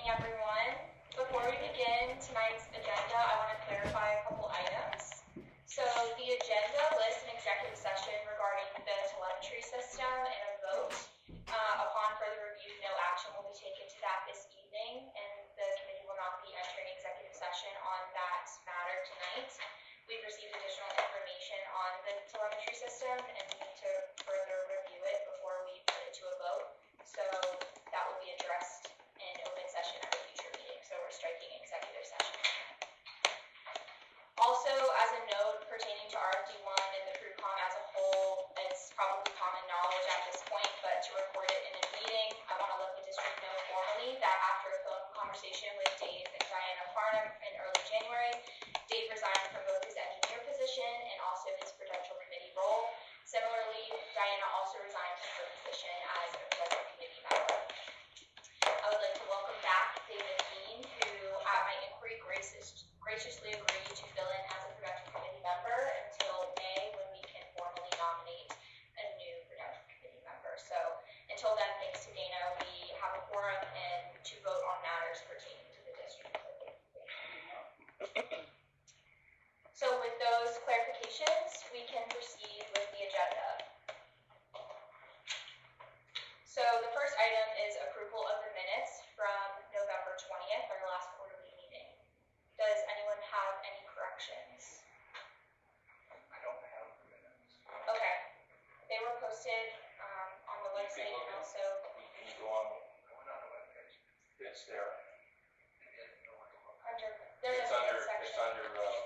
everyone. Before we begin tonight's agenda, I want to clarify a couple items. So the agenda lists an executive session regarding the telemetry system and a vote. Upon further review, no action will be taken to that this evening, and the committee will not be entering executive session on that matter tonight. We've received additional information on the telemetry system, and we need to further review it before we put it to a vote. So that will be addressed in open session at a future meeting. So we're striking executive session. Also, as a note pertaining to RFD1 and the CrewCom as a whole, it's probably common knowledge at this point, but to record it in a meeting, I want to let the district know formally that after a phone conversation with Dave and Diana Farnham in early January, Dave resigned from both his engineer position and also his prudential committee role. Similarly, Diana also resigned from her position as a prudential committee member. I would like to welcome back David Dean, who at my inquiry graciously agreed to fill in as a prudential committee member until May, when we can formally nominate a new prudential committee member. So until then, thanks to Dana, we have a quorum and to vote on matters pertaining to the district. So with those clarifications, we can proceed with the agenda. So the first item is approval of the minutes from November 20th, our last quarterly meeting. Does anyone have any corrections? I don't have the minutes. Okay. They were posted on the website and also... Can you go on the webpage? It's there. There's a minutes section. It's under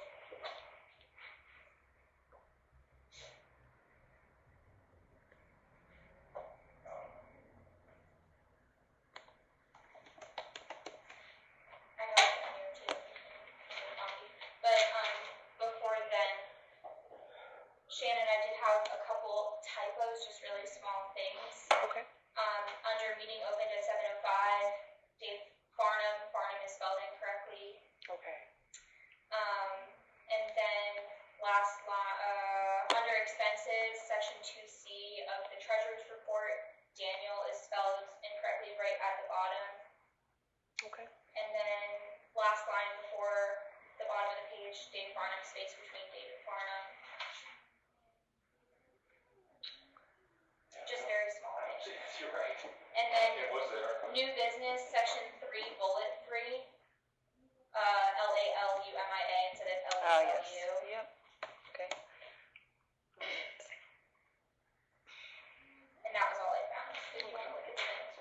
Shannon, I did have a couple typos, just really small things. Okay. Under meeting opened at 7:05, Dave Farnham is spelled incorrectly. Okay. And then last line, under expenses, section 2C of the treasurer's report, Daniel is spelled incorrectly right at the bottom. Okay. And then last line before the bottom of the page, Dave Farnham, space between David Farnham. Just very small. You're right. And then it was there. New business, section 3, bullet 3, LALUMIA instead of LALU. Yes. Yep. Okay. And that was all I found. If you want to look at the minutes.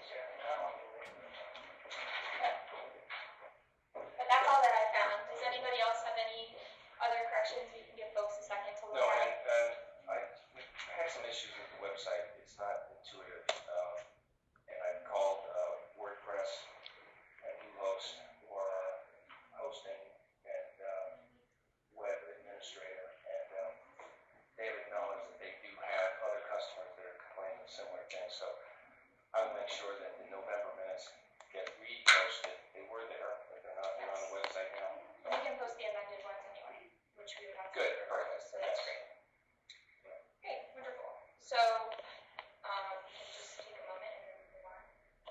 But that's all that I found. Does anybody else have any other corrections? We can give folks a second to look No, at it. and I had some issues with the website. It's not intuitive. And I've called WordPress and Bluehost for hosting and web administrator. And they've acknowledged that they do have other customers that are complaining of similar things. So I will make sure that the November minutes get reposted. They were there, but they're not. They're on the website now. We can post the amended ones anyway, which we would have to Good, do perfect. first, so that's great. Okay, wonderful. So, we can just take a moment and then move on.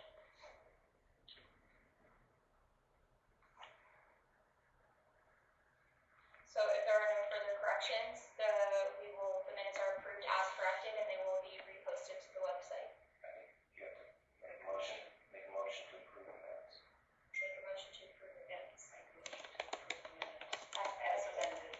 So if there are no further corrections, the minutes are approved as corrected and they will be reposted to the website. I think you have to make a motion to approve the minutes. Make a motion to approve the minutes. As amended.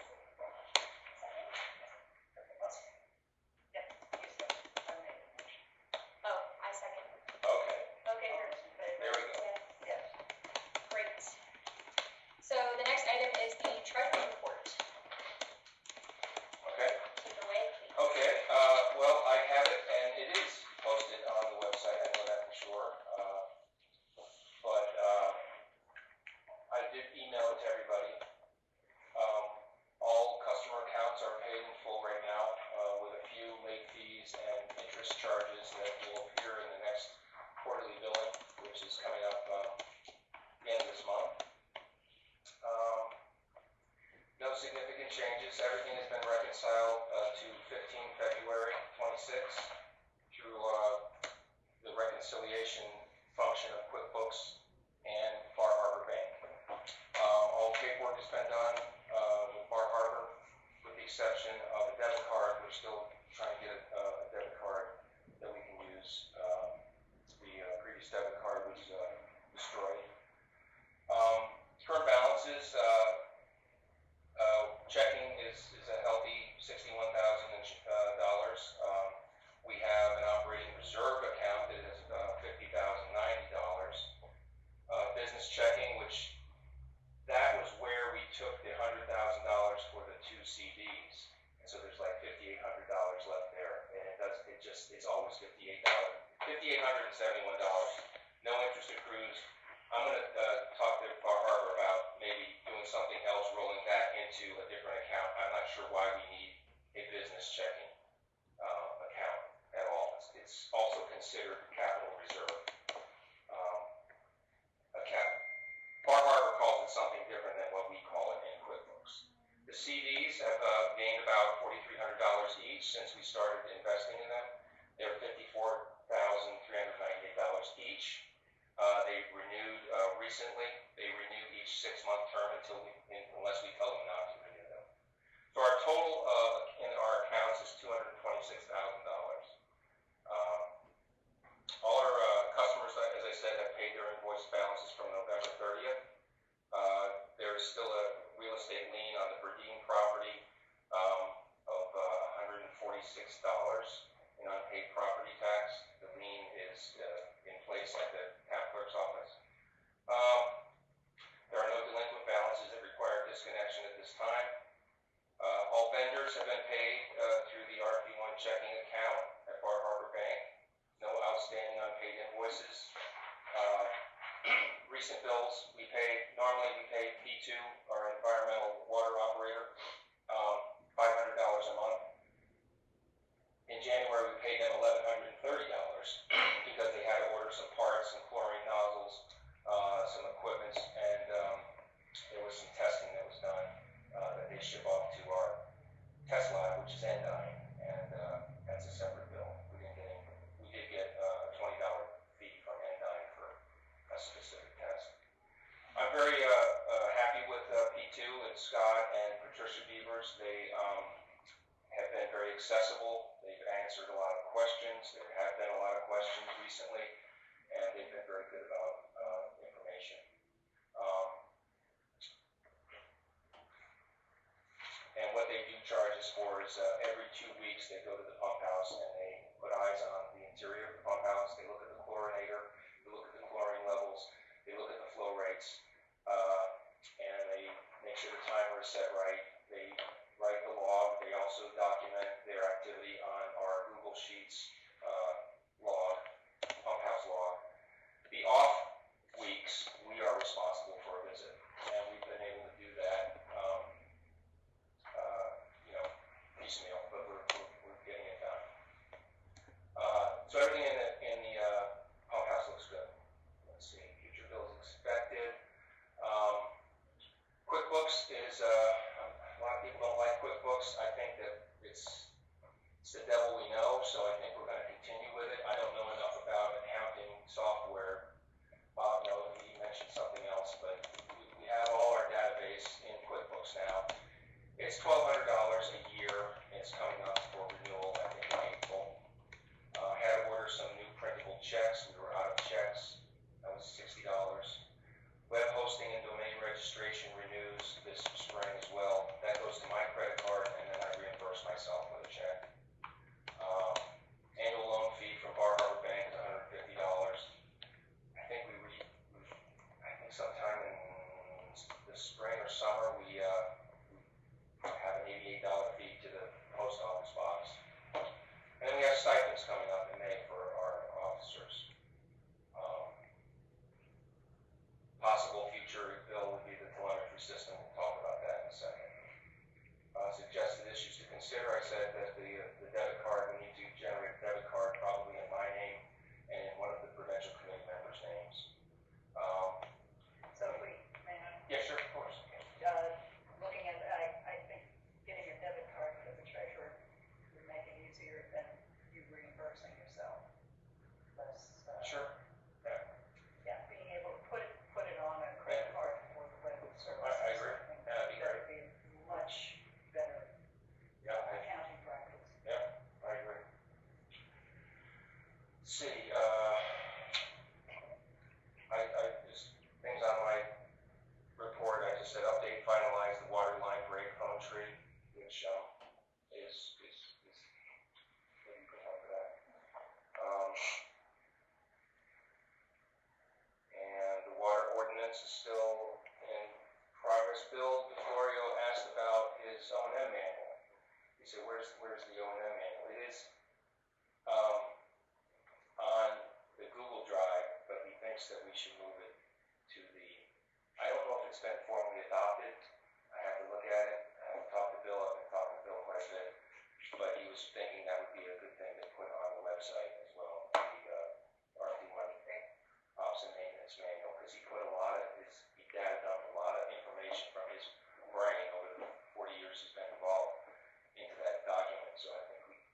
Oh, I second. Okay. Okay, There we go. Yes. Great. So the next item is the treasurer's report. Okay. Take it away, please. Okay. Well, I have it, and it is posted on the website. I know that for sure. But I did email it to everybody. All customer accounts are paid in full right now, with a few late fees and interest charges that will appear in the next quarterly billing, which is coming up the end of this month. No significant changes. Everything has been reconciled to 15 February 26 through the reconciliation function of QuickBooks and since we started investing in them. They're $54,398 each. They renewed recently. They renew each 6-month term unless we tell them not to renew them. So our total in our accounts is $226,000. All our customers, as I said, have paid their invoice balances from November 30th. There is still a real estate lien on the Berdeen property of $146 in unpaid property tax. The lien is in place at the town clerk's office. There are no delinquent balances that require disconnection at this time. All vendors have been paid through the RP1 checking account at Bar Harbor Bank. No outstanding unpaid invoices. Recent bills we paid. Normally we pay P2, our environmental water operator, $500 a month. In January we paid them $1,130 because they had to order some parts, some chlorine nozzles, some equipment, and there was some testing that was done that they ship off to our test lab, which is Endyne, and that's a separate bill. We did get a $20 fee from Endyne for a specific test. I'm very happy with P2 and Scott and Patricia Beavers. They have been very accessible. They've answered a lot of questions. There have been a lot of questions recently, and they've been very good about information. And what they do charge us for is every 2 weeks they go to the pump house and they put eyes on the interior of the pump house. They look at the chlorinator, they look at the chlorine levels, they look at the flow rates, and they make sure the timer is set right. They write the log. They also document their activity on our Google Sheets log, pump house log. The off weeks, we are responsible for a visit, and we've been able to do that, piecemeal, but we're getting it done. So everything in the pump house looks good. Let's see, future bills expected. QuickBooks is a lot of people don't like QuickBooks. I think that it's the devil we know, so I think we're going to continue with it. I don't know enough about accounting software. Bob knows, he mentioned something else, but we have all our database in QuickBooks now. It's $1,200 a year. It's coming up for renewal, I think, in April. Had to order some new printable checks. We were out of checks. That was $60. Web hosting and domain registration renews this spring as well. That goes to my credit card, and then I reimburse myself with a check. Annual loan fee from Bar Harbor Bank is $150. I think I think sometime in the spring or summer we have an $88 fee to the post office box. And then we have stipends coming up in May for our officers. Possible future bill would be the telemetry system. We'll talk about that in a second. Suggested issues to consider. I said that the debit card, we need to generate a debit card probably in my name and in one of the Prudential Committee members' names. So if we, may I? Yeah, sure, of course. Looking at, I think getting a debit card for the treasurer would make it easier than you reimbursing yourself. Less. Sure. Yeah, being able to put it on a credit card for the web service. I agree. That'd be great. That would be much better accounting practice. Yeah, I agree. Let's see, I just, things on my report, I just said update, finalize the water line break phone tree, which is what you can help with that. And the water ordinance is still in progress. Bill DeFlorio asked about his O&M manual. He said, where's the O&M manual? It is on the Google Drive, but he thinks that we should move it to the, I don't know if it's been formally adopted. I have to look at it. I haven't talked to Bill. I've been talking to Bill quite a bit, but he was thinking that would be a good thing to put on the website as well, the RP1 Ops and Maintenance Manual, because he put a lot of he data dumped a lot of information from his brain over the 40 years he's been involved into that document. So I think we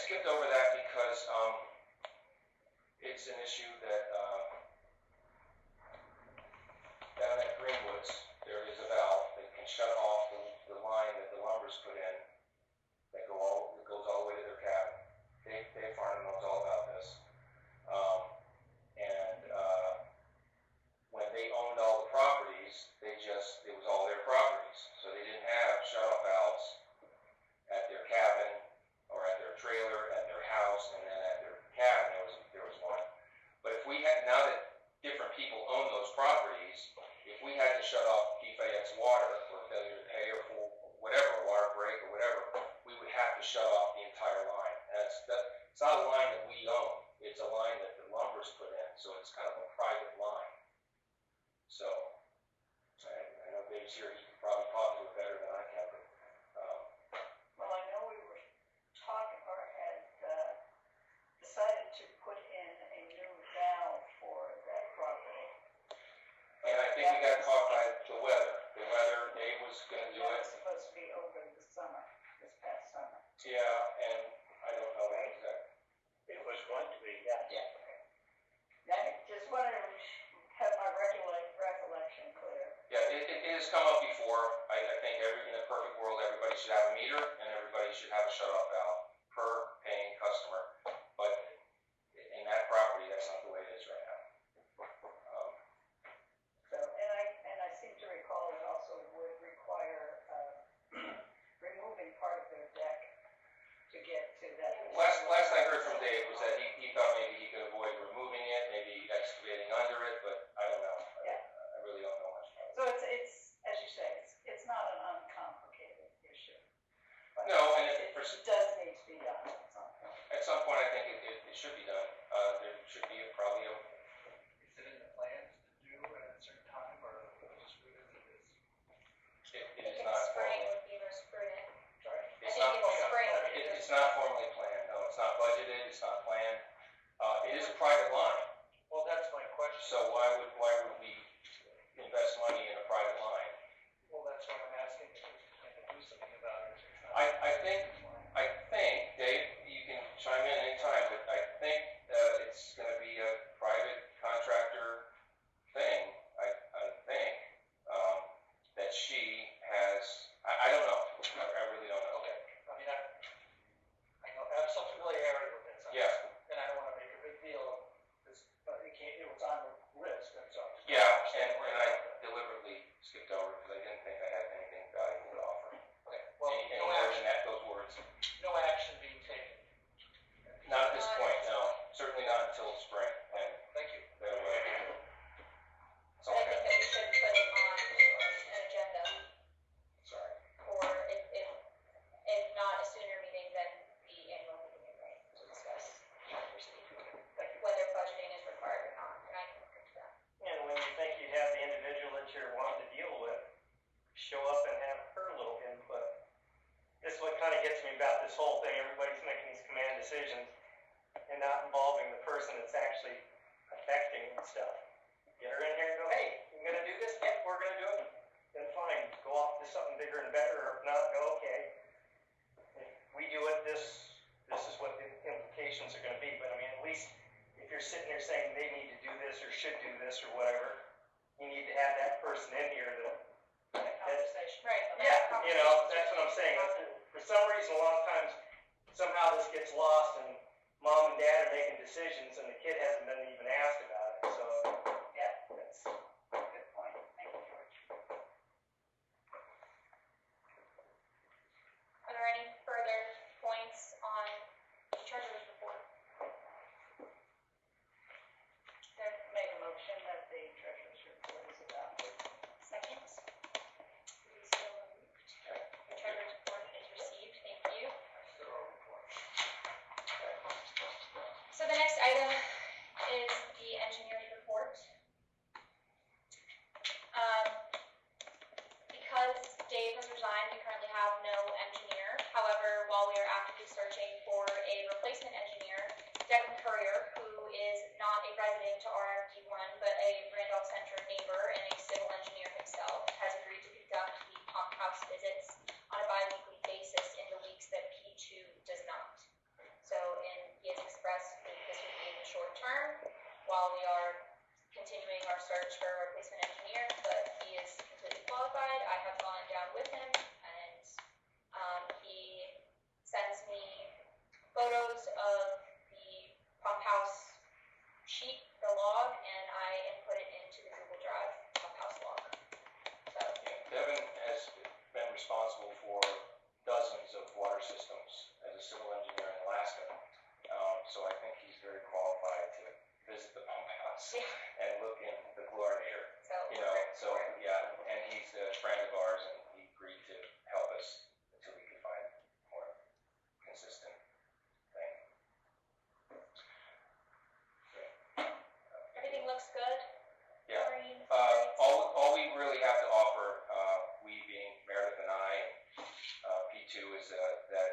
skipped over that because it's an issue that down at Greenwoods, there is a valve that can shut off the line that the lumber's put in that goes all the way to their cabin. Dave Farnham knows all about this. When they owned all the properties, it was all their properties. So they didn't have shut-off valves at their cabin or at their trailer, at their house, and then at their cabin there was one. But now that different people own those properties, if we had to shut off PFAS water for failure to pay or for whatever, water break or whatever, we would have to shut off the entire line. And it's not a line that we own. It's a line that the lumber's put in, so it's kind of a private line. So, I know Dave's here, he can probably talk to it better than I can, but, Well, I know we were talking, or had decided to put in a new valve for that property. and I think we got caught by the weather. The weather, Dave was gonna do That it. was supposed to be over the summer, this past summer. Yeah, and I don't know exactly. It was going to be, Yeah. I just wanted to have my recollection clear. Yeah, it has come up before. I think in a perfect world, everybody should have a meter and everybody should have a shut-off valve per paying customer. But in that property, that's not the way it is right now. So, and I seem to recall it also would require removing part of their deck to get to that. Last I heard from Dave was that he thought maybe he could avoid removing it, maybe excavating under it, but I don't know. Yeah. I really don't know much about it. So it's as you say, it's not an uncomplicated issue. But No, and it does need to be done at some point. at some point, I think it should be done. There should be probably a. is it in the plans to do at a certain time, or just revisit this? It is In not spring formally. would be most prudent. Sorry? I think in spring would be It's most not formally planned. No, it's not budgeted. It's not planned. It is a private line. Well, that's my question. So why would we invest money in a private line? Well, that's what I'm asking, if we can do something about it. I think, Dave, you can chime in anytime, but I think it's going to be a private contractor thing. I think that she has. I don't know. I really don't know. Okay, I mean, I know, I have some familiarity with this. Yeah. And I don't want to make a big deal of this, but it was on the list, and so. Yeah, and I deliberately skipped over because I didn't think I had anything valuable to offer. Okay, well, Any no more action, than those words. no action being taken. Not at this point, no. Certainly not until spring. And Thank you. that's But all I I think got. that we should put it on an agenda Sorry. for if not a sooner meeting than the annual meeting, right? To discuss whether budgeting is required or not, and I can look into that. And when you think you have the individual that you're wanting to deal with, show up and have her little input. This is what kind of gets me about this whole thing. Everybody's making these command decisions and not involving the person that's actually affecting stuff. Get her in here and go, hey, you gonna do this? Yep, we're gonna do it. Then fine, go off to something bigger and better, or if not, go, okay. If we do it, this is what the implications are gonna be. But I mean, at least if you're sitting there saying they need to do this or should do this or whatever, you need to have that person in here that, Conversation. Right. yeah, you know, that's what I'm saying. For some reason, a lot of times, somehow this gets lost and mom and dad are making decisions and the kid hasn't been even asked about it, so, Yeah, that's, good point. Thank you, George. Are there any further points on the treasurer's report? Make a motion that the treasurer's report is adopted. Second? It is so moved. The treasurer's report is received. Thank you. So the next item is the engineer's report. Because Dave has resigned, we currently have no engineer. However, while we are actively searching for a replacement engineer, Devin Courier, who is not a resident to RFD1, but a Randolph Center neighbor and a civil engineer himself, has agreed to conduct the pump house visits on a bi-weekly basis in the weeks that P2 does not. So Devin has been responsible for dozens of water systems as a civil engineer in Alaska. So I think he's very qualified to visit the pump house and look in the chlorinator. So yeah, and he's a friend of ours, and he agreed to help us until we could find a more consistent thing. Everything looks good? Yeah. Chlorine, All we really have to offer, we being Meredith and I, and P2, is that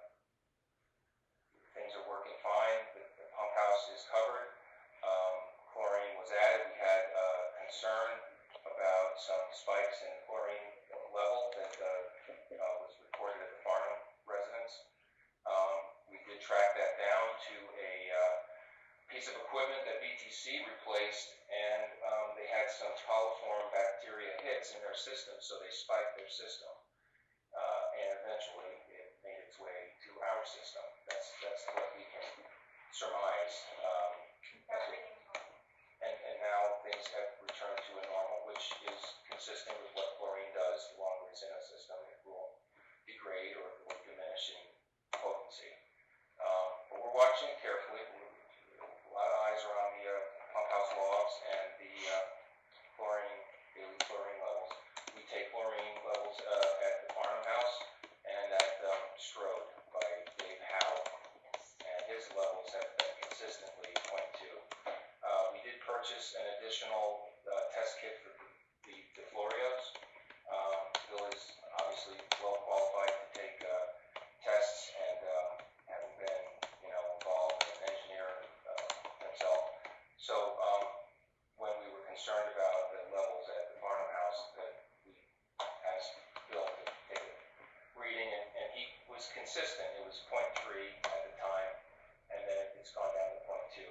things are working fine. The pump house is covered. Chlorine was added. We had concern about some spikes in chlorine level that was reported at the Farnham residence. We did track that down to a piece of equipment that BTC replaced, and they had some coliform bacteria hits in their system, so they spiked their system. And eventually it made its way to our system. That's what we can surmise. everything's fine. And now things have returned to a normal, which is consistent with what chlorine does. The longer it's in a system, it will degrade or it will diminish in potency. But we're watching it carefully. A lot of eyes are on the pump house logs and the daily chlorine levels. We take chlorine levels at the Farnham house and at Strode by Dave Howe, and his levels have been consistently 0.2. We did purchase an additional test kit for the Florios. Bill is obviously well qualified to take tests, and having been involved as an engineer himself. So when we were concerned about the levels at the Farnham house, that we asked Bill to take a reading, and he was consistent. It was 0.3 at the time, and then it's gone down to 0.2.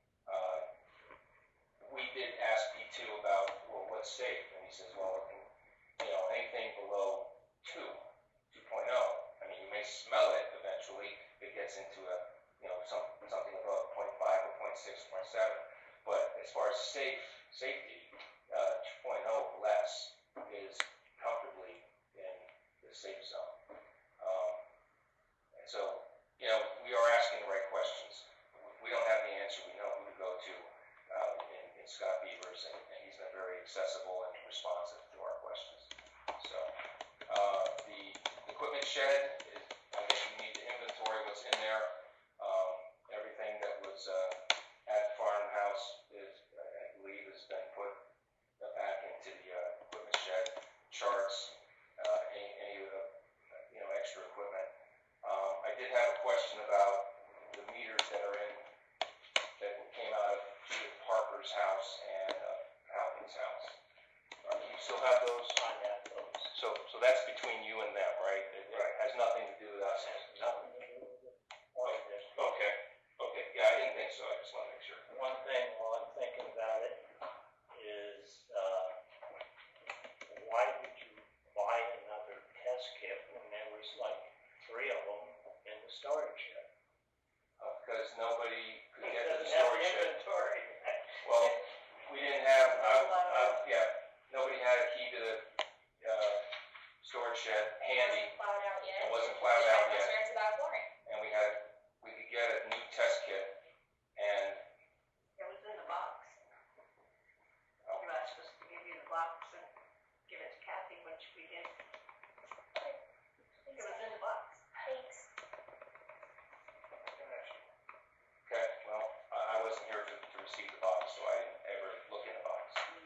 We did ask P2 about, well, what's safe, and he says, well, anything below 2.0. I mean, you may smell it eventually. It gets into something above 0.5 or 0.6, 0.7. But as far as safety, 2.0 or less is comfortably in the safe zone. And so, we are asking the right questions. We don't have the answer. We know who to go to in Scott Beavers, and he's been very accessible and responsive to our questions. So, the equipment shed is, I think we need to inventory what's in there. Everything that was at the Farm House I believe, has been put back into the equipment shed. Charts, any of the extra equipment. I did have a question about the meters that came out of Judith Parker's house and Halpin's house. You still have those? I have those. So that's between you and them, right? It has nothing to do with us. Nothing to do with the water district. Okay. Yeah, I didn't think so. I just want to make sure. One thing while I'm thinking about it is, why would you buy another test kit when there was like 3 of them in the storage shed? Because nobody could It get to the doesn't have storage the shed. inventory. Well, we didn't have, nobody had a key to the storage shed handy. Wasn't plowed out yet. It wasn't plowed out We had yet. concerns about chlorine. And we could get a new test kit, and It was in the box. You asked us to give you the box and give it to Kathy, which we did. It was in the box. Thanks. okay, well, I wasn't here to receive the box, so I didn't ever look in the box.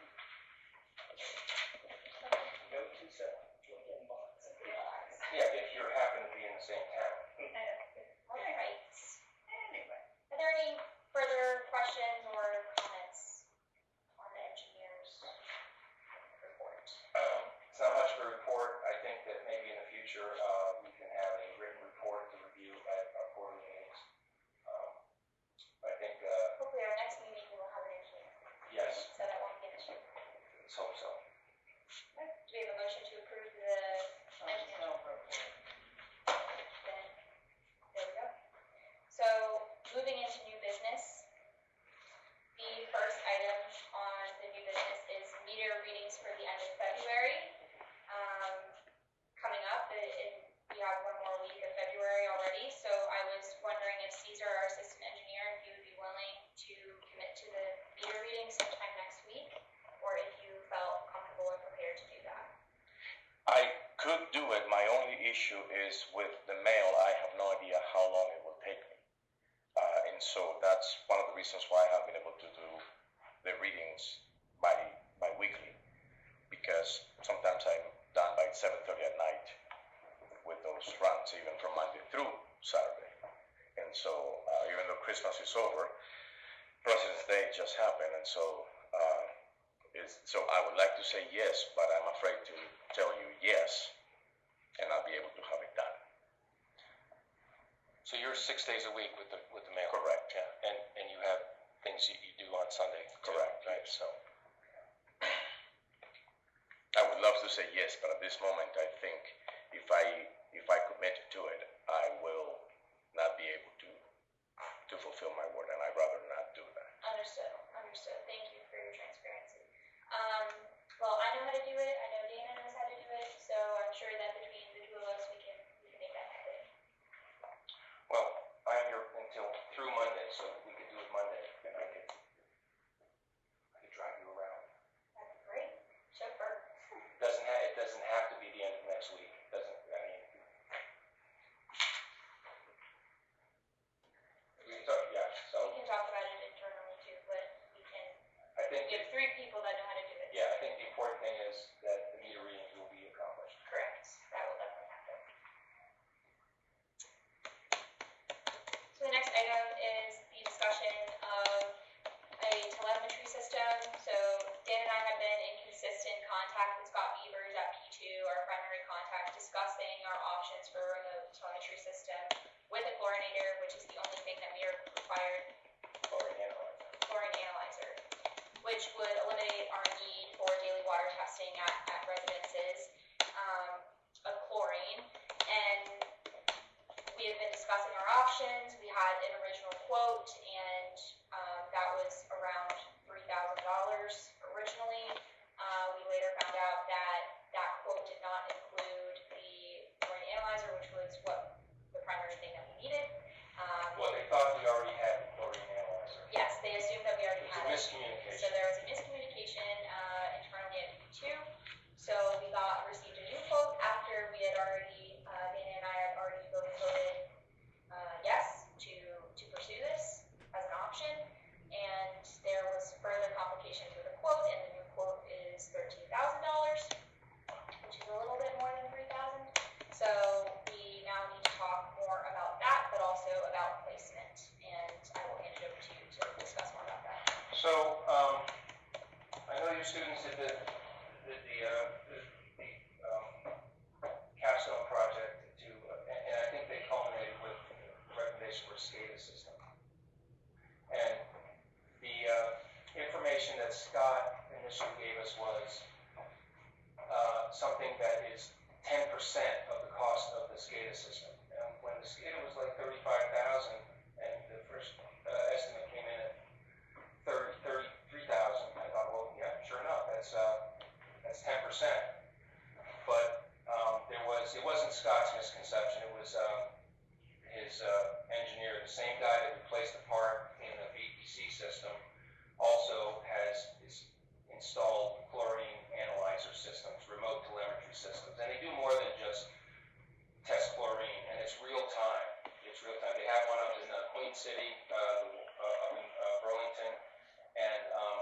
Go to seven, look in box. Yeah, if you happen to be in the same town. All right. Anyway. Are there any further questions or comments on the engineer's report? It's not much of a report. issue is with the mail, I have no idea how long it will take me. And so that's one of the reasons why I have been able to do the readings bi-weekly, because sometimes I'm done by 7:30 at night with those runs, even from Monday through Saturday. And so even though Christmas is over, President's Day just happened, and so so I would like to say yes, but I'm afraid to tell you yes, and I'll be able to have it done. So you're 6 days a week with the mail? Correct. Yeah, and you have things you do on Sunday? Too, Correct. right, Yes. so. I would love to say yes, but at this moment, I think if I commit to it, I will not be able to fulfill my word, and I'd rather not do that. Understood. Thank you for your transparency. Well, I know how to do it. I know Dana knows how to do it. So I'm sure that between the two of us, we can make that happen. Well, I'm here until through Monday, so we could do it Monday, and I could drive you around. That'd be great. Chauffeur. It doesn't have to be the end of next week. We can talk. Yeah. So We can talk about it internally too, but we can I think. give 3 people that know how to do it. Yeah, I think the important thing is that the meter readings will be accomplished. Correct. That will definitely happen. So the next item is the discussion of a telemetry system. So Dan and I have been in consistent contact with Scott Beavers at P2, our primary contact, discussing our options for a remote telemetry system with a chlorinator, which is the only thing that we are required, chlorine analyzer, which would eliminate our need for daily water testing at residences of chlorine. And we have been discussing our options. We had an original quote, and that was around $3,000 originally. We later found out that that quote did not include the chlorine analyzer, which was what the primary thing that we needed. Well, they thought we already had the chlorine analyzer. Yes, they assumed that we already It was had a it. miscommunication. So there was a miscommunication internally at P2. So we received a new quote after we had already, Dana and I had already voted yes to pursue this as an option. And there was further complications with the quote, and the new quote is $13,000, which is a little bit more than $3,000. So we now need to talk more about that, but also about placement. And I will hand it over to you to discuss more about that. So, I know your students did the capstone project and I think they culminated with the recommendation for a SCADA system. And the information that Scott initially gave us was something that is 10% of the cost of the SCADA system. And when the SCADA was like $35,000, and the first estimate came in at $33,000, I thought, well, yeah, sure enough, that's 10%. But it wasn't Scott's misconception. It was his engineer, the same guy that replaced the part in the VPC system, also has installed chlorine analyzer systems, remote telemetry systems, and they do more than just test chlorine, and it's real time. They have one up in Queen City, up in Burlington, and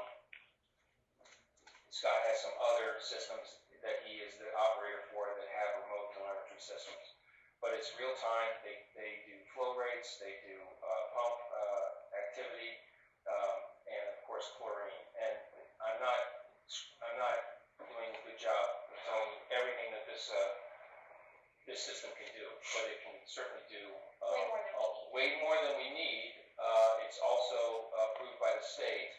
Scott has some other systems that he is the operator for that have remote telemetry systems. But it's real time. They do flow rates, they do pump activity, and of course chlorine. And I'm not doing a good job of telling you everything that this system can do, but it can certainly do way more than we need. It's also approved by the state.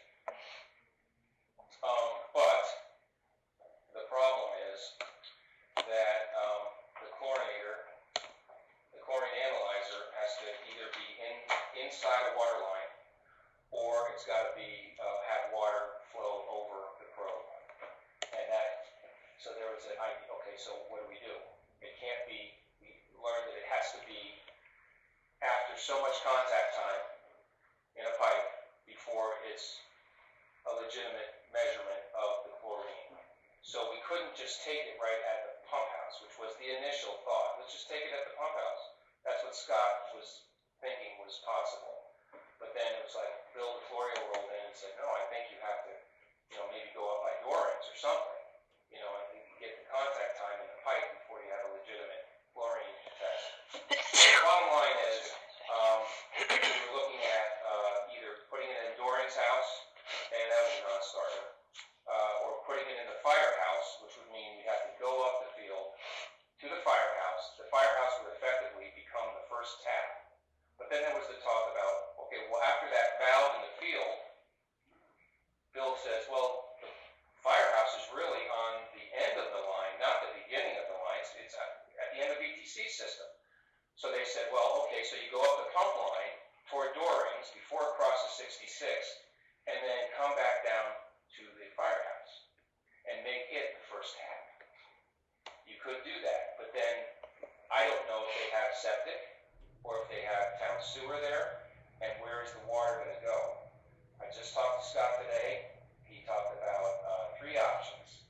But the problem is that the chlorine analyzer has to either be inside a water line, or it's got to be have water flow over the probe. And so there was an idea. Okay, so what do? It can't be. We learned that it has to be after so much contact time in a pipe before it's a legitimate measurement of the chlorine. So we couldn't just take it right at the pump house, which was the initial thought. Let's just take it at the pump house. That's what Scott was thinking was possible. But then it was like Bill DeFlorio rolled in and said, no, I think you have to, maybe go up by Dorans or something. I think you get the contact time in the pipe before you have a legitimate chlorine test. The bottom line is, we were looking at either putting it in Doran's house, and that was a non-starter, or putting it in the firehouse, which would mean we have to go up the field to the firehouse. The firehouse would effectively become the first tap. But then there was the talk about, okay, well, after that valve in the field, Bill says, well, the firehouse is really on the end of the line, not the beginning of the line. It's at the end of VTC system. So they said, well, okay, so you go up the pump line toward Dorings before it crosses 66, and then come back down to the firehouse and make it the first tap. You could do that, but then I don't know if they have septic or if they have town sewer there, and where is the water going to go? I just talked to Scott today. He talked about 3 options.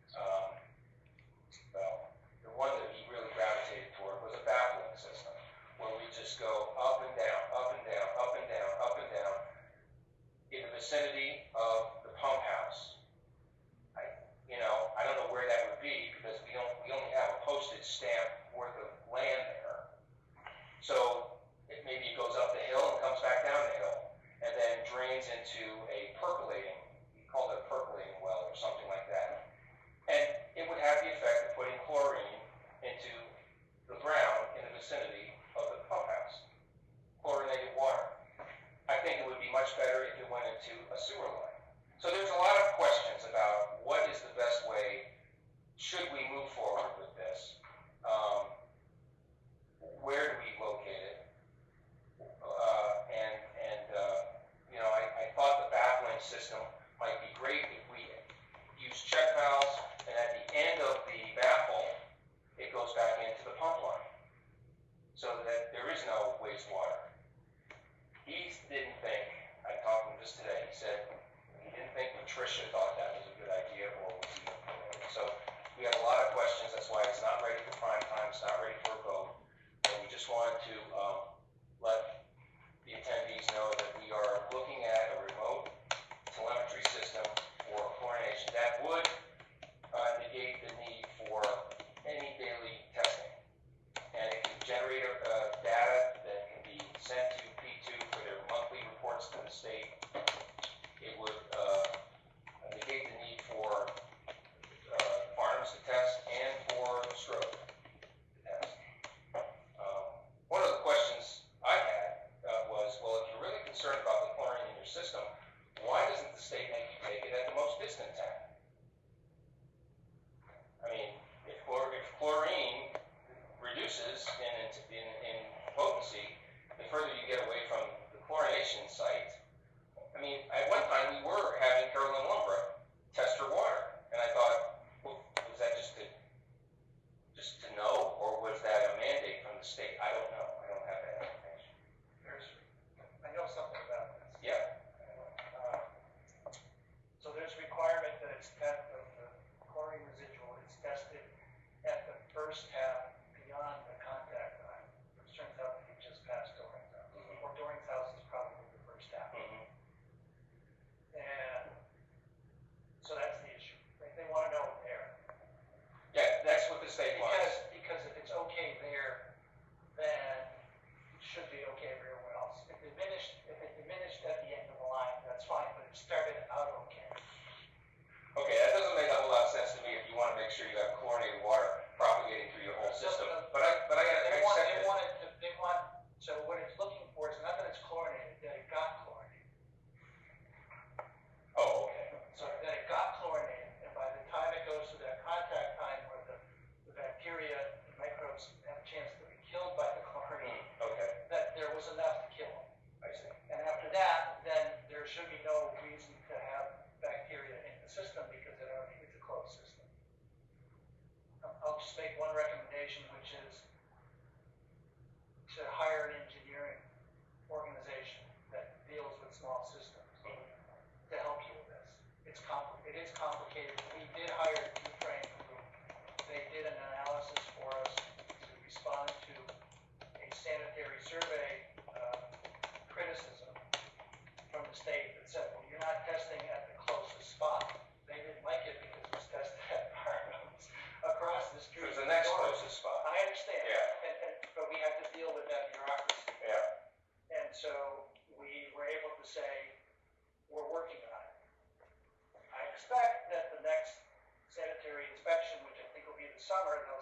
Well, the one that he really gravitated toward was a baffling system, where we just go up and down, up and down, up and down, up and down, in the vicinity of the pump house. I don't know where that would be, because we only have a postage stamp worth of land there. So maybe it goes up the hill and comes back down the hill, and then drains into a percolating, we call it a percolating well or something like that. And it would have the effect of putting chlorine into the ground in the vicinity of the pump house. Chlorinated water. I think it would be much better if it went into a sewer line. So there's a lot of questions about what is the best way, should we move forward with this? Where do we locate it? I thought the baffling system might be great if we use check valves, and at the end of the baffle, it goes back into the pump line, so that there is no wastewater. He didn't think, I talked to him just today, he said he didn't think Patricia thought that was a good idea or was even permitted. So we have a lot of questions. That's why it's not ready for prime time. It's not ready for a vote. And we just wanted to let the attendees know that we are looking at a remote telemetry system for chlorination that would negate the need for any daily testing. And it can generate data that can be sent to P2 for their monthly reports to the state. It would negate the need for farms to test and for stroke to test. One of the questions I had was, well, if you're really concerned about the chlorine in your system, why doesn't the state make you take it at the most distant tap? I mean, if chlorine reduces in potency, the further you get away from the chlorination site. I mean, at one time we were having Carolyn Lumbra test her water, and I thought, well, was that just to know, or was that a mandate from the state? I don't know. I don't have that information. I know something about this. Yeah. So there's a requirement that it's tested, the chlorine residual is tested at the first tap beyond the contact line, which turns out to be just past Doring's house. Or Doring's house is probably the first tap. And so that's the issue. They want to know there. Yeah, that's what the state wants. Because if it's okay there, then it should be okay everywhere else. If it diminished at the end of the line, that's fine, but it started out okay. Okay, that doesn't make a whole lot of sense to me if you want to make sure you have chlorinated water propagating through your whole system. But I accept it. So what it's looking for is not that it's chlorinated, that it got chlorinated. Oh, okay. So that it got chlorinated, and by the time it goes to that contact time where the bacteria and microbes have a chance to be killed by the chlorine, Okay, that there was enough to kill them. I see. And after that, then there should be no reason to have bacteria in the system because it's a closed system. I'll just make one recommendation, which is to hire an engineering organization that deals with small systems to help you with this. It is complicated. We did hire a frame group. They did an analysis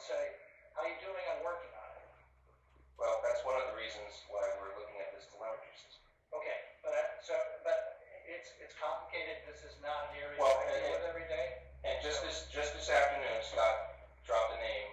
say, how you doing on working on it? Well, that's one of the reasons why we're looking at this telemetry system. Okay, but it's complicated, this is not an area Well, I deal with every day. And just this afternoon, Scott dropped a name,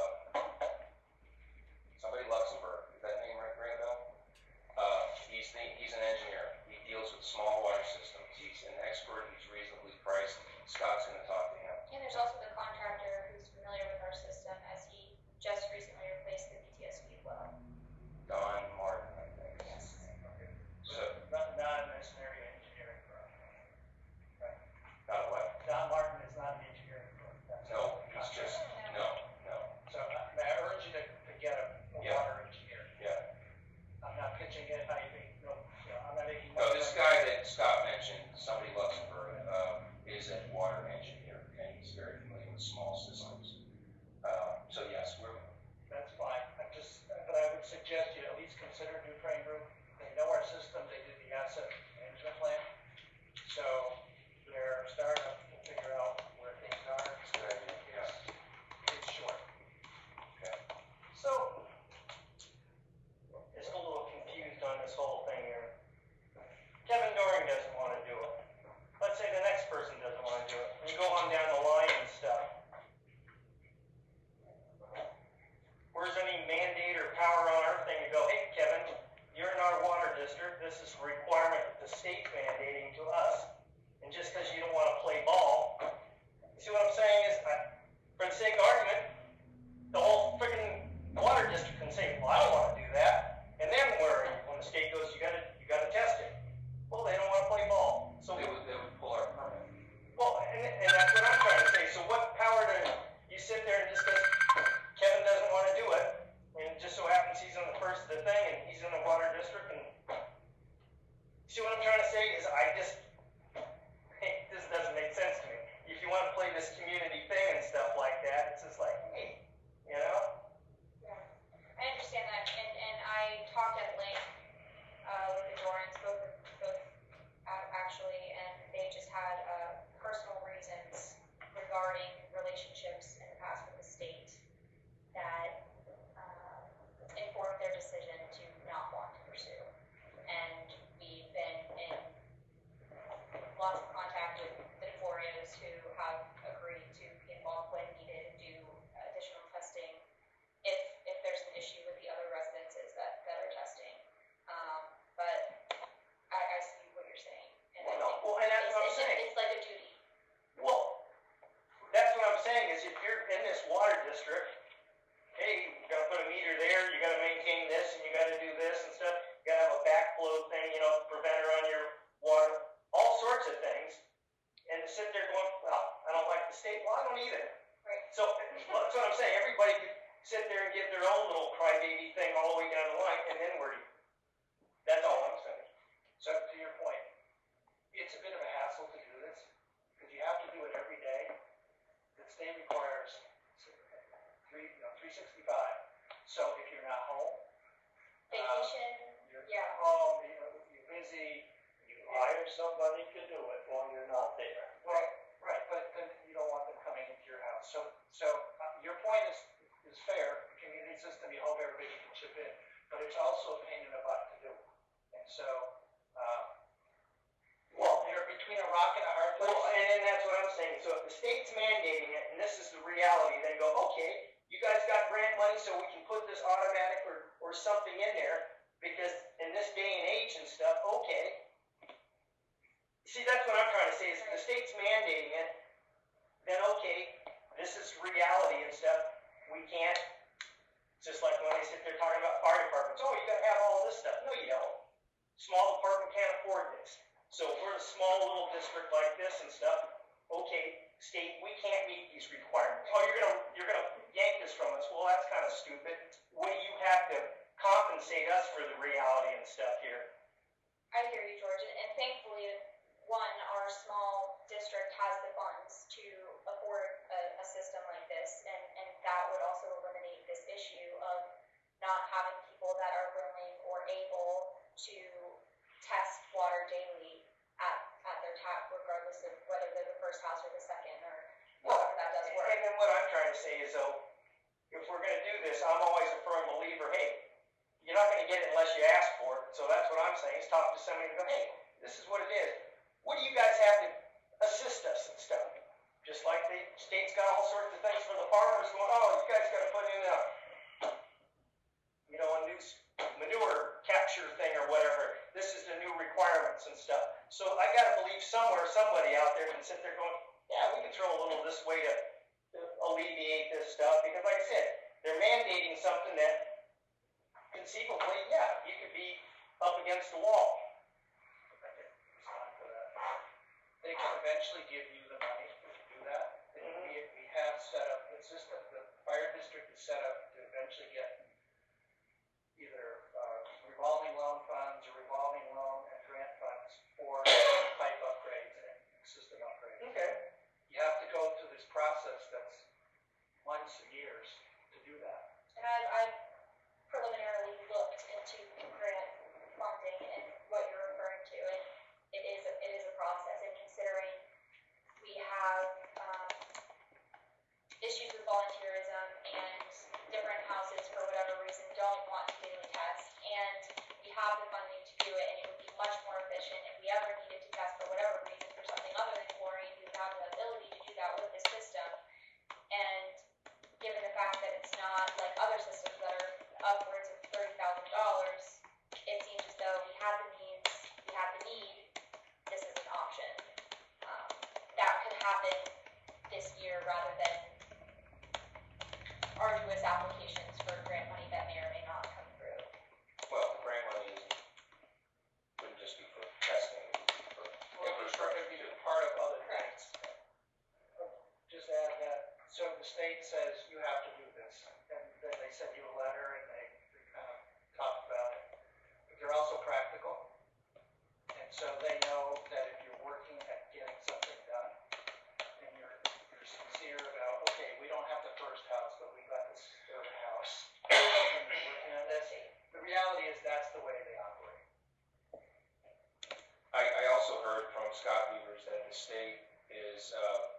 somebody Luxembourg, is that name right, Randall? He's an engineer, he deals with small water systems, he's an expert, he's reasonably priced, Scott's gonna talk to him. And there's also the contractor who's familiar with our system as he just recently replaced the PTSD well. Don Martin, I think. Yes. So, Not an engineering firm. Right. not what? Don Martin is not an engineering firm. That's No, a he's just, contractor. no. So I urge you to get a Yeah. water engineer. Yeah. I'm not pitching it, I'm not making. No, this guy that Scott mentioned, somebody Luxembourg, is a water engineer, and he's very familiar with small systems. So yes, That's fine, but I would suggest you at least consider Dufrain Group. They know our system, they did the asset management plan. So they're a startup to figure out where things are. That's a good idea, yeah. It's short. Okay. So, just a little confused on this whole thing here. Kevin Doring doesn't want to do it. Let's say the next person doesn't want to do it. And you go on down the line and stuff. Where's any mandate or power on earth thing to go, hey, Kevin, you're in our water district. This is a requirement that the state's mandating to us. And just because you don't want to play ball, you see what I'm saying is, for the sake of argument, the whole freaking water district can say, well, I don't want to do that. And then when the state goes, you gotta test it. Well, they don't want to play ball. So They would pull our permit. well, and that's what I'm trying to say. So what power do you sit there and just because Kevin doesn't want to do it, and it just so happens he's on the first of the thing and he's in the water district, and see what I'm trying to say is this doesn't make sense to me. If you want to play this community thing and stuff like that, it's just like, hey, you know? Yeah, I understand that, and I talked at length with the Dorans, both actually, and they just had personal reasons regarding relationships in the past with the state that informed their decision to not want to pursue. And we've been in lots of contact with the Florios who have agreed to be involved when needed and do additional testing if there's an issue with the other residences that are testing. But I see what you're saying. And I think Well, and that's what I'm saying. it's like a duty. Well, that's what I'm saying is if you're in this water district, hey, you gotta put a meter there, you gotta maintain this, and you gotta do this and stuff. You gotta have a backflow thing, preventer on your water, all sorts of things. And to sit there going, well, I don't like the state, well, I don't either. Right. So that's what I'm saying. Everybody could sit there and give their own little crybaby thing all the way down the line, and then where do you? That's all I'm saying. So to your point, it's a bit of a hassle to do this, because you have to do it every day. The state requires 365. So if you're not home, Vacation, you're yeah. not home, you're busy. You hire somebody to do it while you're not there. Right, but then you don't want them coming into your house. So your point is fair. Community system, you hope everybody can chip in, but it's also a pain in the butt to do. And so, you're between a rock and a hard place. Well, and that's what I'm saying. So if the state's mandating it, and this is the reality, then go, okay, you guys got grant money so we can put this automatic or something in there, because in this day and age and stuff, okay. See, that's what I'm trying to say, is if the state's mandating it, then okay, this is reality and stuff. We can't, just like when they sit there talking about fire departments, oh, you gotta have all this stuff. No, you don't. Small department can't afford this. So if we're a small little district like this and stuff, okay, state, we can't meet these requirements. Oh, you're gonna yank this from us. Well, that's kind of stupid. What do you have to compensate us for the reality and stuff here? I hear you, George, and thankfully, one, our small district has the funds to afford a system like this, and that would also eliminate this issue of not having people that are willing or able to test water daily at their tap, regardless of whether they're the first house or the second, or however that does work. And then what I'm trying to say is, though, if we're gonna do this, I'm always a firm believer, hey, you're not gonna get it unless you ask for it. So that's what I'm saying, is talk to somebody and go, hey, this is what it is. What do you guys have to assist us and stuff? Just like the state's got all sorts of things for the farmers going, oh, you guys gotta put in a new manure capture thing or whatever. This is the new requirements and stuff. So I gotta believe somewhere, somebody out there can sit there going, yeah, we can throw a little this way to alleviate this stuff. Because like I said, they're mandating something that conceivably, yeah, you could be up against the wall. They can eventually give you the money to do that. We have set up the system, the fire district is set up to eventually get either revolving loan funds or revolving loan and grant funds for pipe upgrades and system upgrades. Okay. You have to go through this process that's months and years to do that. And I've preliminarily looked into grant funding and what you're referring to, and it is a process. And considering we have issues with volunteerism and different houses for whatever reason don't want to daily test, and we have the funding to do it, and it would be much more efficient if we ever needed to test for whatever reason for something other than chlorine. We would have the ability to do that with this system, and given the fact that it's not like other systems that are upwards of $30,000, it seems as though we have the means, we have the need, this is an option. That could happen this year rather than arduous applications for grant money that may or may not come through. Well, the grant money wouldn't just be for testing, it would be for infrastructure. It'd be part of other Correct. things. Just add that, so the state says you have to do this, and then they send you a letter and they kind of talk about it. But they're also practical, and so they know that if you're working at getting something done, and you're sincere about, okay, we don't have the first house, but we got this third house, and we're working on this. The reality is that's the way they operate. I also heard from Scott Beavers that the state is,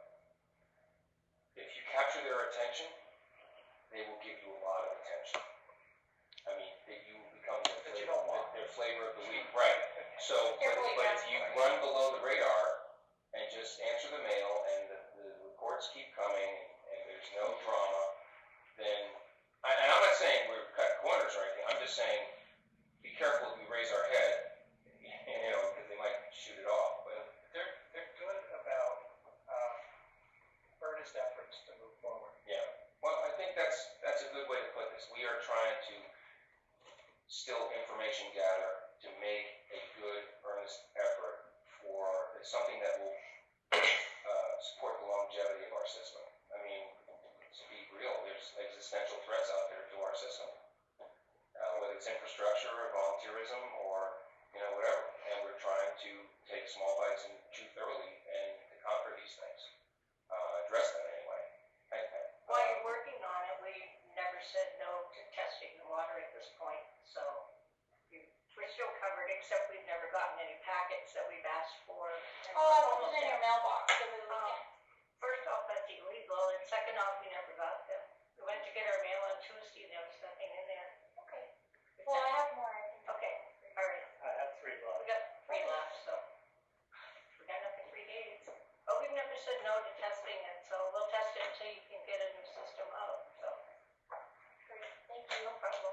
if you capture their attention, they will give you a lot of attention. I mean, that you become That you don't want. their flavor of the week, right? So, Carefully but if ask you for it. run below the radar and just answer the mail and the reports keep coming and there's no drama, then, and I'm not saying we're cutting corners or anything, I'm just saying, be careful if we raise our head, because they might shoot it off, but. They're good about earnest efforts to move forward. Yeah, well, I think that's a good way to put this. We are trying to still information gather to make a good, earnest effort for something that will support the longevity of our system. I mean, to be real, there's existential threats out there to our system, whether it's infrastructure or volunteerism or whatever. And we're trying to take small bites and chew thoroughly and to conquer these things, address them anyway. While you're working on it, we never said no to testing the water at this point, so we're still covered, except we've never gotten any packets that we've asked for. Oh, I put it in your mailbox over the weekend. First off, that's illegal, and second off, we never got them. We went to get our mail on Tuesday, and there was nothing in there. Okay. Well, I have more. Okay, all right, I have 3 we lots. got 3 left, so we got enough for 3 days. But we've never said no to testing it, so we'll test it until you can get a new system out, so Great, thank you. no problem.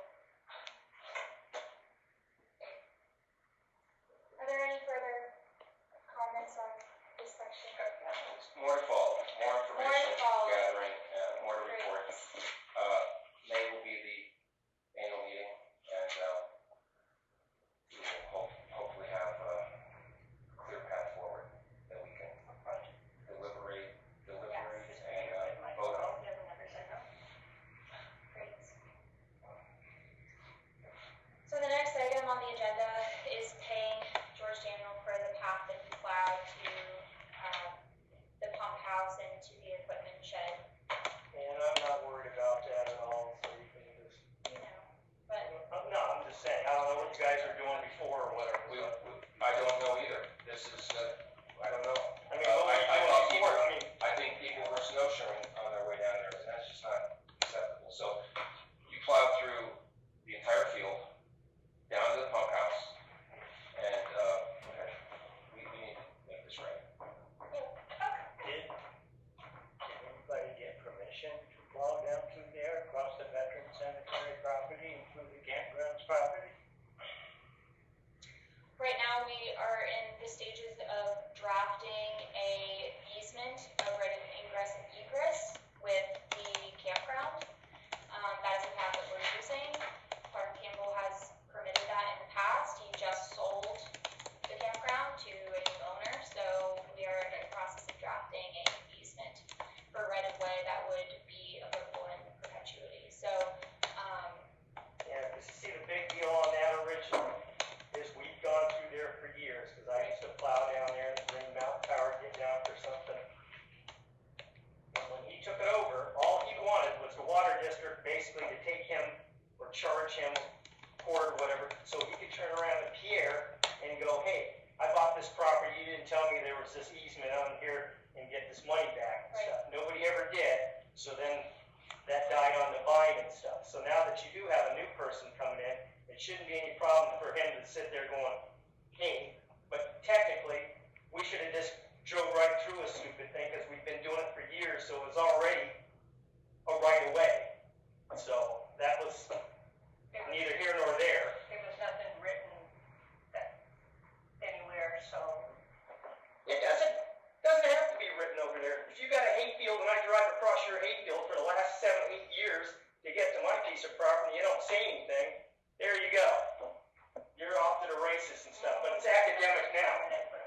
Are there any further comments on this section? More to follow, more information follow. gathering, more to Great. report. May will be the annual meeting, and we will hopefully have a clear path forward that we can deliberate Yes, and my vote on. phone never said no. Great. So the next item on the agenda is paying George Daniel for the path that he plowed to the pump house and to the equipment shed, And I'm not worried about that at all, so you can just, but no, I'm just saying, I don't know what you guys are doing before or whatever. I don't know either. This is, I don't know. I mean, what were you doing before? I mean, I think people were snowshoeing on their way down there, and that's just not acceptable. So So he could turn around to Pierre and go, hey, I bought this property, you didn't tell me there was this easement on here, and get this money back and stuff. Nobody ever did, so then that died on the vine and stuff. So now that you do have a new person coming in, it shouldn't be any problem for him to sit there going, hey, but technically, we should have just drove right through a stupid thing, because we've been doing it for years, so it was already a right of way. So that was neither here nor there. There was nothing written that anywhere, so. It doesn't have to be written over there. If you got a hayfield and I drive across your hayfield for the last 7, 8 years to get to my piece of property, you don't say anything, there you go. You're off to the races and stuff, but it's academic now.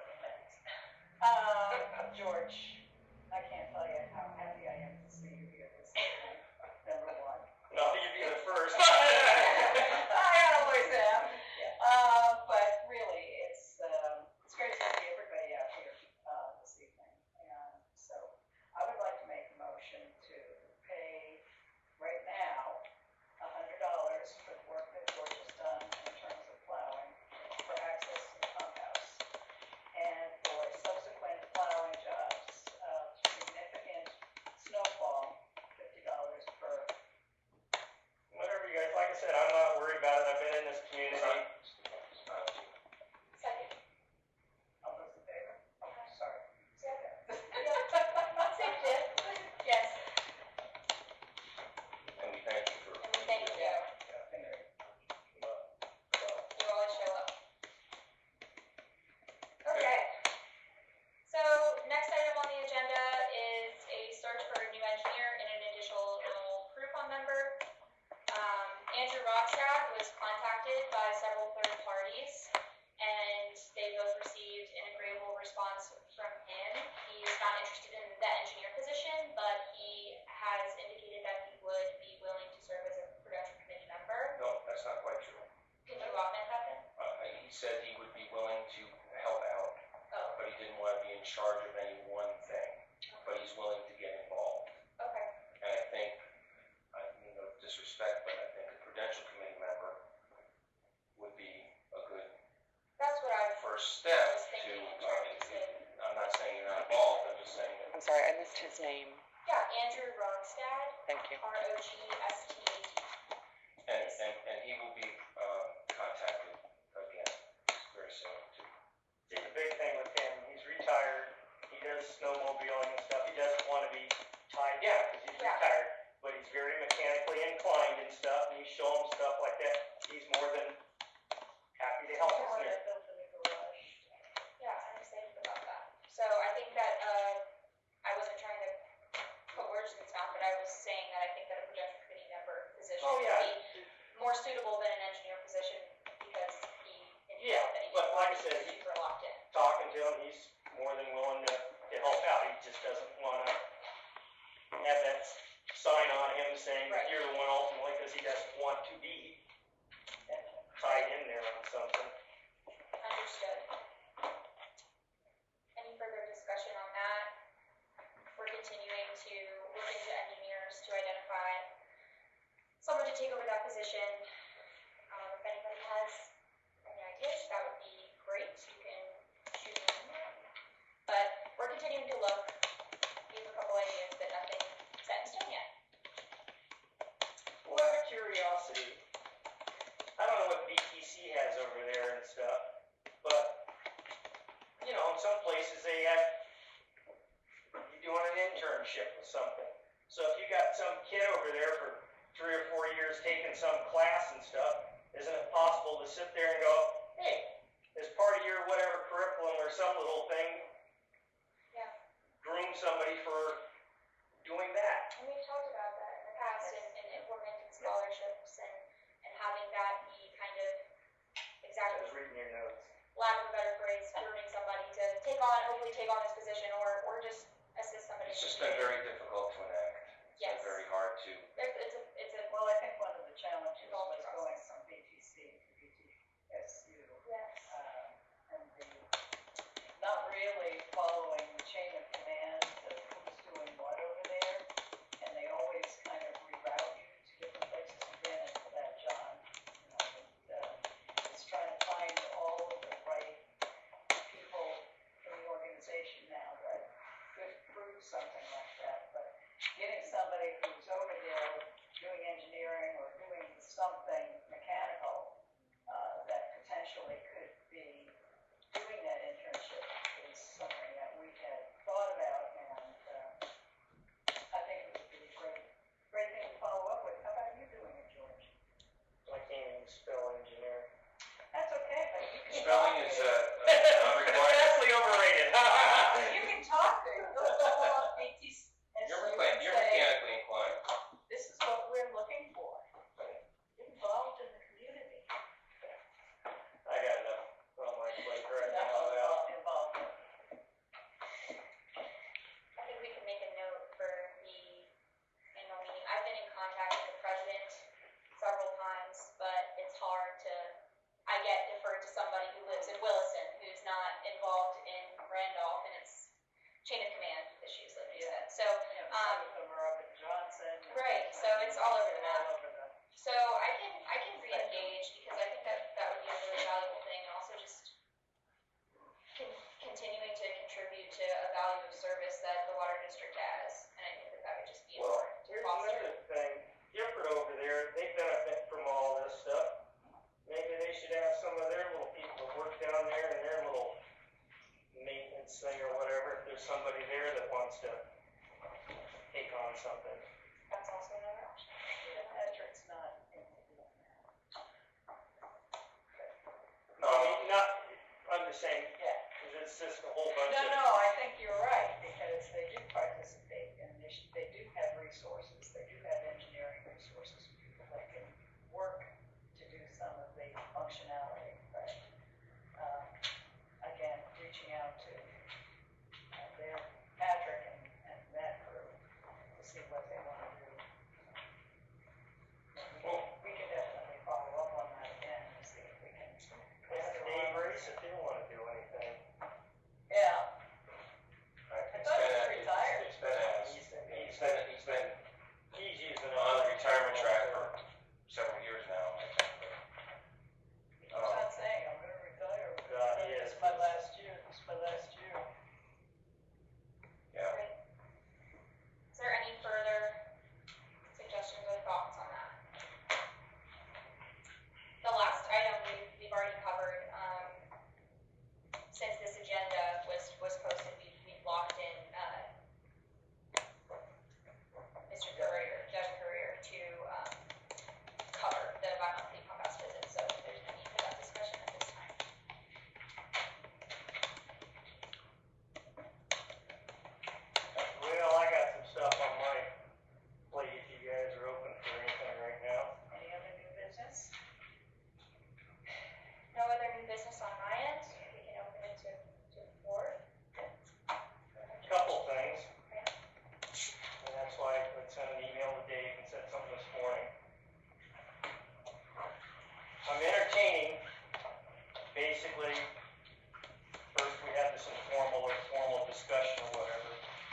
George, I can't tell you how happy I am to see you here this evening, number one. Not that you'd be the first. I always am. But really, it's great to see everybody out here this evening. And so I would like to make a motion to pay right now $100 for the work that George has done in terms of plowing for access to the pump house. And for subsequent plowing jobs of significant snowfall, $50 per. Whatever you guys, like I said, I'm not worried about it. I've been in this community. Second. All those in favor? Okay, sorry. Second. Same dip. Yes, And we thank you for. and we thank you. You always show up. Okay. So next item on the agenda is a search for a new engineer and an additional Prupon member. Andrew Rockstad was contacted by several third parties, and they both received an agreeable response from him. He is not interested in the engineer position, but he has indicated that he would be willing to serve as a production committee member. No, that's not quite true. Could you augment that then? He said he would be willing to help out, Oh, but he didn't want to be in charge of any one thing. But he's willing to get involved. okay. And I think, I mean, no disrespect, but I think a prudential committee member would be a good That's what I first step was to, thinking in terms of, I'm not saying you're not involved, I'm just saying that I'm sorry, I missed his name. yeah, Andrew Rockstad, Thank you. Rogstat. And he will be contacted again very soon too. See, the big thing with him, he's retired. He does snowmobiling and stuff. He doesn't want to be tied down because he's Yeah. retired, but he's very mechanically inclined and stuff, and you show him stuff like that. He's more than happy to help us Or there. that built in the garage. Yeah, I'm excited about that. So I think that, I wasn't trying to put words in his mouth, but I was saying that I think that a production committee member position Oh, would yeah. be more suitable than an engineer position because he Yeah, indicated that he but didn't like want I to said, be super locked in. Talking to him, he's more than willing to help out. He just doesn't want to have that sign on him saying Right. you're the one ultimately, because he doesn't want to be tied in there on something. Understood. Any further discussion on that? We're continuing to look into engineers to identify someone to take over that position. If anybody has any ideas, that would be great. You can shoot me an email. But we're continuing to look. We have a couple ideas, but nothing set in stone yet. Well, out of curiosity, I don't know what BTC has over there and stuff, but, you know, in some places they have, you're doing an internship with something. So if you got some kid over there for 3 or 4 years taking some class and stuff, isn't it possible to sit there and go, hey, as part of your whatever curriculum or some little thing, Yeah. groom somebody for doing that? And we've talked about that in the past and implementing scholarships and having that be kind of I exactly, was reading your notes. lack of a better phrase, grooming somebody to hopefully take on this position or just assist somebody. It's in just the been community. very difficult to enact. It's Yes. been very hard to. It's a, Well, I think one of the challenges Involved was going process. from BTC to BTSU. yes. And not really following the chain of command of who's doing what over there. And they always kind of reroute you to different places. Again, and for that, John, you know, it's it's all over the map. All over the- So I can re-engage because I think that would be a really valuable thing, and also just continuing to contribute to a value of service that the water district has, and I think that would just be Well, important to here's foster. another thing, Gifford over there, they benefit from all this stuff. Maybe they should have some of their little people that work down there in their little maintenance thing or whatever, if there's somebody there that wants to take on something. That's also another option. Patrick's not into doing that. I mean, not, I'm just saying, Yeah. because it's just a whole bunch No, of. no, I think you're right, because they do participate and they do have resources, they do have engineering resources, people that can work to do some of the functionality, but, again, reaching out to their Patrick and that group to see what they want to do. We can definitely follow up on that again and see if we can. Ask Dave Race if they want to do anything. Yeah, I thought he was retired. It's been asked. He's He's been using it. on the retirement track for several years now, I think. he keeps on saying, I'm gonna retire. Yeah, he This is. is my last year, this is my last year. Yeah. Great. Is there any further suggestions or thoughts on that? The last item we've already covered, since this agenda was posted, we've locked in, Mr. Courier, Judge Courier, to, cover the bi-monthly compass visit, so there's no need for that discussion at this time. Well, I got some stuff on my plate if you guys are open for anything right now. Any other new business? No other new business on my end, we can open it to the board. Couple things. And that's why I sent an email to Dave and said something this morning. I'm entertaining, basically, first we had this informal or formal discussion or whatever.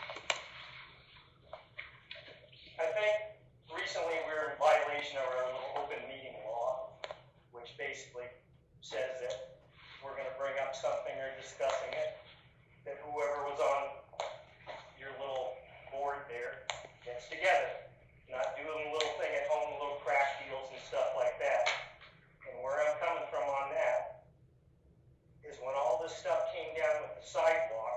I think recently we were in violation of our little open meeting law, which basically says that we're gonna bring up something or discussing it, that whoever was on your little board there gets together, not doing a little thing at home, little crash deals and stuff like that. And where I'm coming from on that is when all this stuff came down with the sidewalk,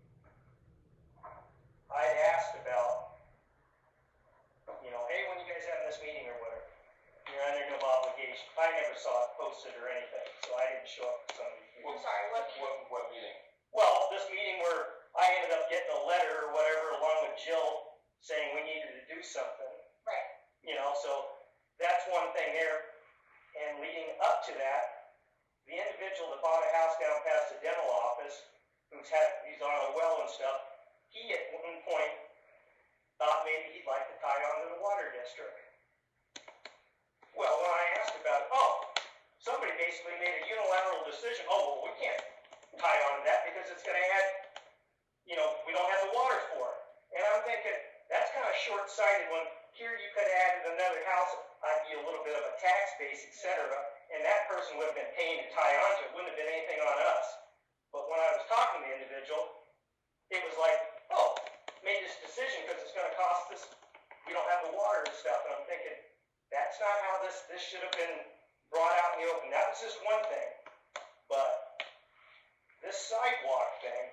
I'd asked about, you know, hey, when you guys having this meeting or whatever, you're under no obligation. I never saw it posted or anything, so I didn't show up for some of these I'm meetings. sorry, what? What meeting? Well, this meeting where I ended up getting a letter or whatever along with Jill saying we needed to do something, Right. you know, so that's one thing there. And leading up to that, the individual that bought a house down past the dental office, he's on a well and stuff, he at one point thought maybe he'd like to tie on to the water district. Well, when I asked about it, somebody basically made a unilateral decision, well, we can't tie on to that because it's gonna add, you know, we don't have the water for it. And I'm thinking, that's kind of short-sighted when here you could have added another house, I'd be a little bit of a tax base, et cetera, and that person would have been paying to tie onto it, wouldn't have been anything on us. But when I was talking to the individual, it was like, made this decision because it's gonna cost us, we don't have the water and stuff, and I'm thinking, that's not how this should have been brought out in the open. That was just one thing. But this sidewalk thing,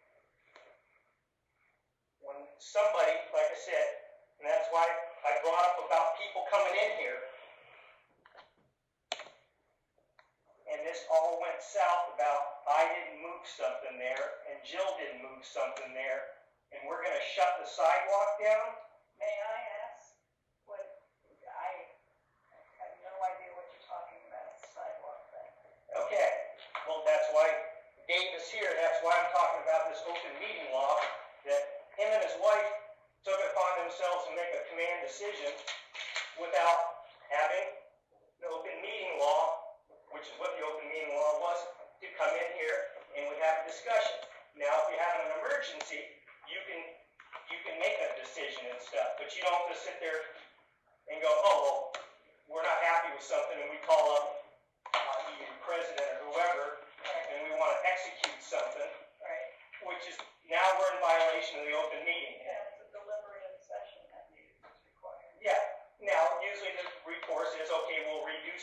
when somebody, like I said, and that's why I brought up about people coming in here, and this all went south about I didn't move something there, and Jill didn't move something there, and we're gonna shut the sidewalk down. May I ask, I have no idea what you're talking about, the sidewalk thing. Okay, well, that's why Dave is here, that's why I'm talking about this open meeting law, that him and his wife took it upon themselves to make a command decision without having the open meeting law, which is what the open meeting law was, to come in here and we have a discussion. Now, if you have an emergency, you can make a decision and stuff, but you don't just sit there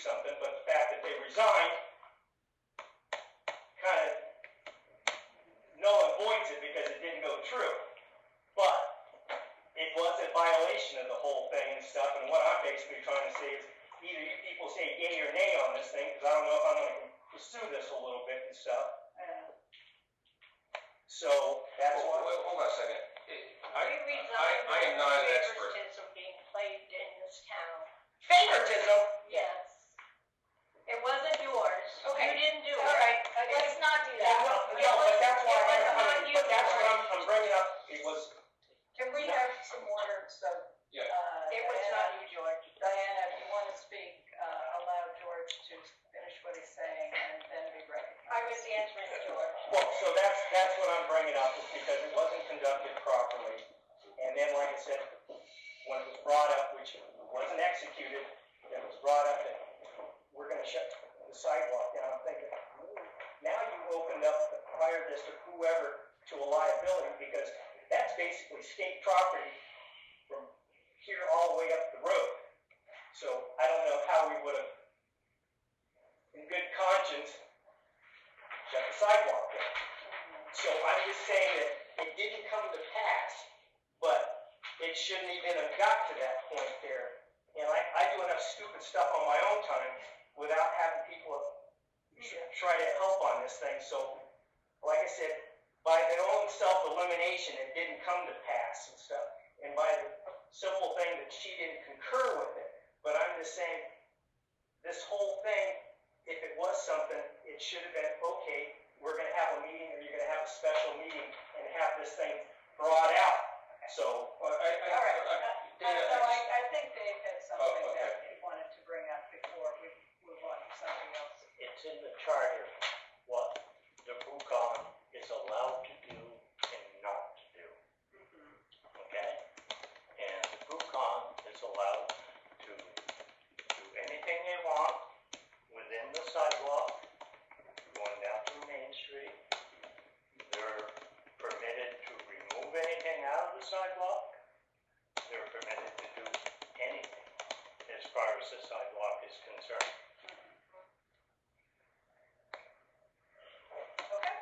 something, but the fact that they resigned kind of null and voids it because it didn't go through. But it was a violation of the whole thing and stuff, and what I'm basically trying to say is either you people say yay or nay on this thing, because I don't know if I'm going to pursue this a little bit and stuff. So that's what. Hold on a second. I am not an expert. Favoritism being played in this town. Favoritism? Yes. It wasn't yours. Okay. You didn't do it. All right, Let's not do No, that. but that's why It was not you, but that's what George. I'm bringing up. It was. Can we have some order, so? Yeah. It was not you, George. Diana, if you want to speak, allow George to finish what he's saying and then be recognized. I was answering George. Well, so that's what I'm bringing up, is because it wasn't conducted properly. And then, like I said, when it was brought up, which wasn't executed, it was brought up that we're gonna shut the sidewalk down. I'm thinking, now you've opened up the fire district, whoever, to a liability, because that's basically state property from here all the way up the road. So I don't know how we would have, in good conscience, shut the sidewalk down. So I'm just saying that it didn't come to pass, but it shouldn't even have got to that point there. And I do enough stupid stuff on my own time without having people try to help on this thing. So, like I said, by their own self-elimination, it didn't come to pass and stuff. And by the simple thing that she didn't concur with it. But I'm just saying, this whole thing, if it was something, it should have been, okay, we're going to have a meeting, or you're going to have a special meeting and have this thing brought out. So, All right, I think Dave had something that he wanted to bring up before we move on to something else. It's in the charter what the PUCON is allowed to do and not to do. Okay? And the PUCON is allowed to do anything they want within the sidewalk, going down through Main Street. They're permitted to remove anything out of the sidewalk. They're permitted to do anything as far as the sidewalk is concerned. Okay.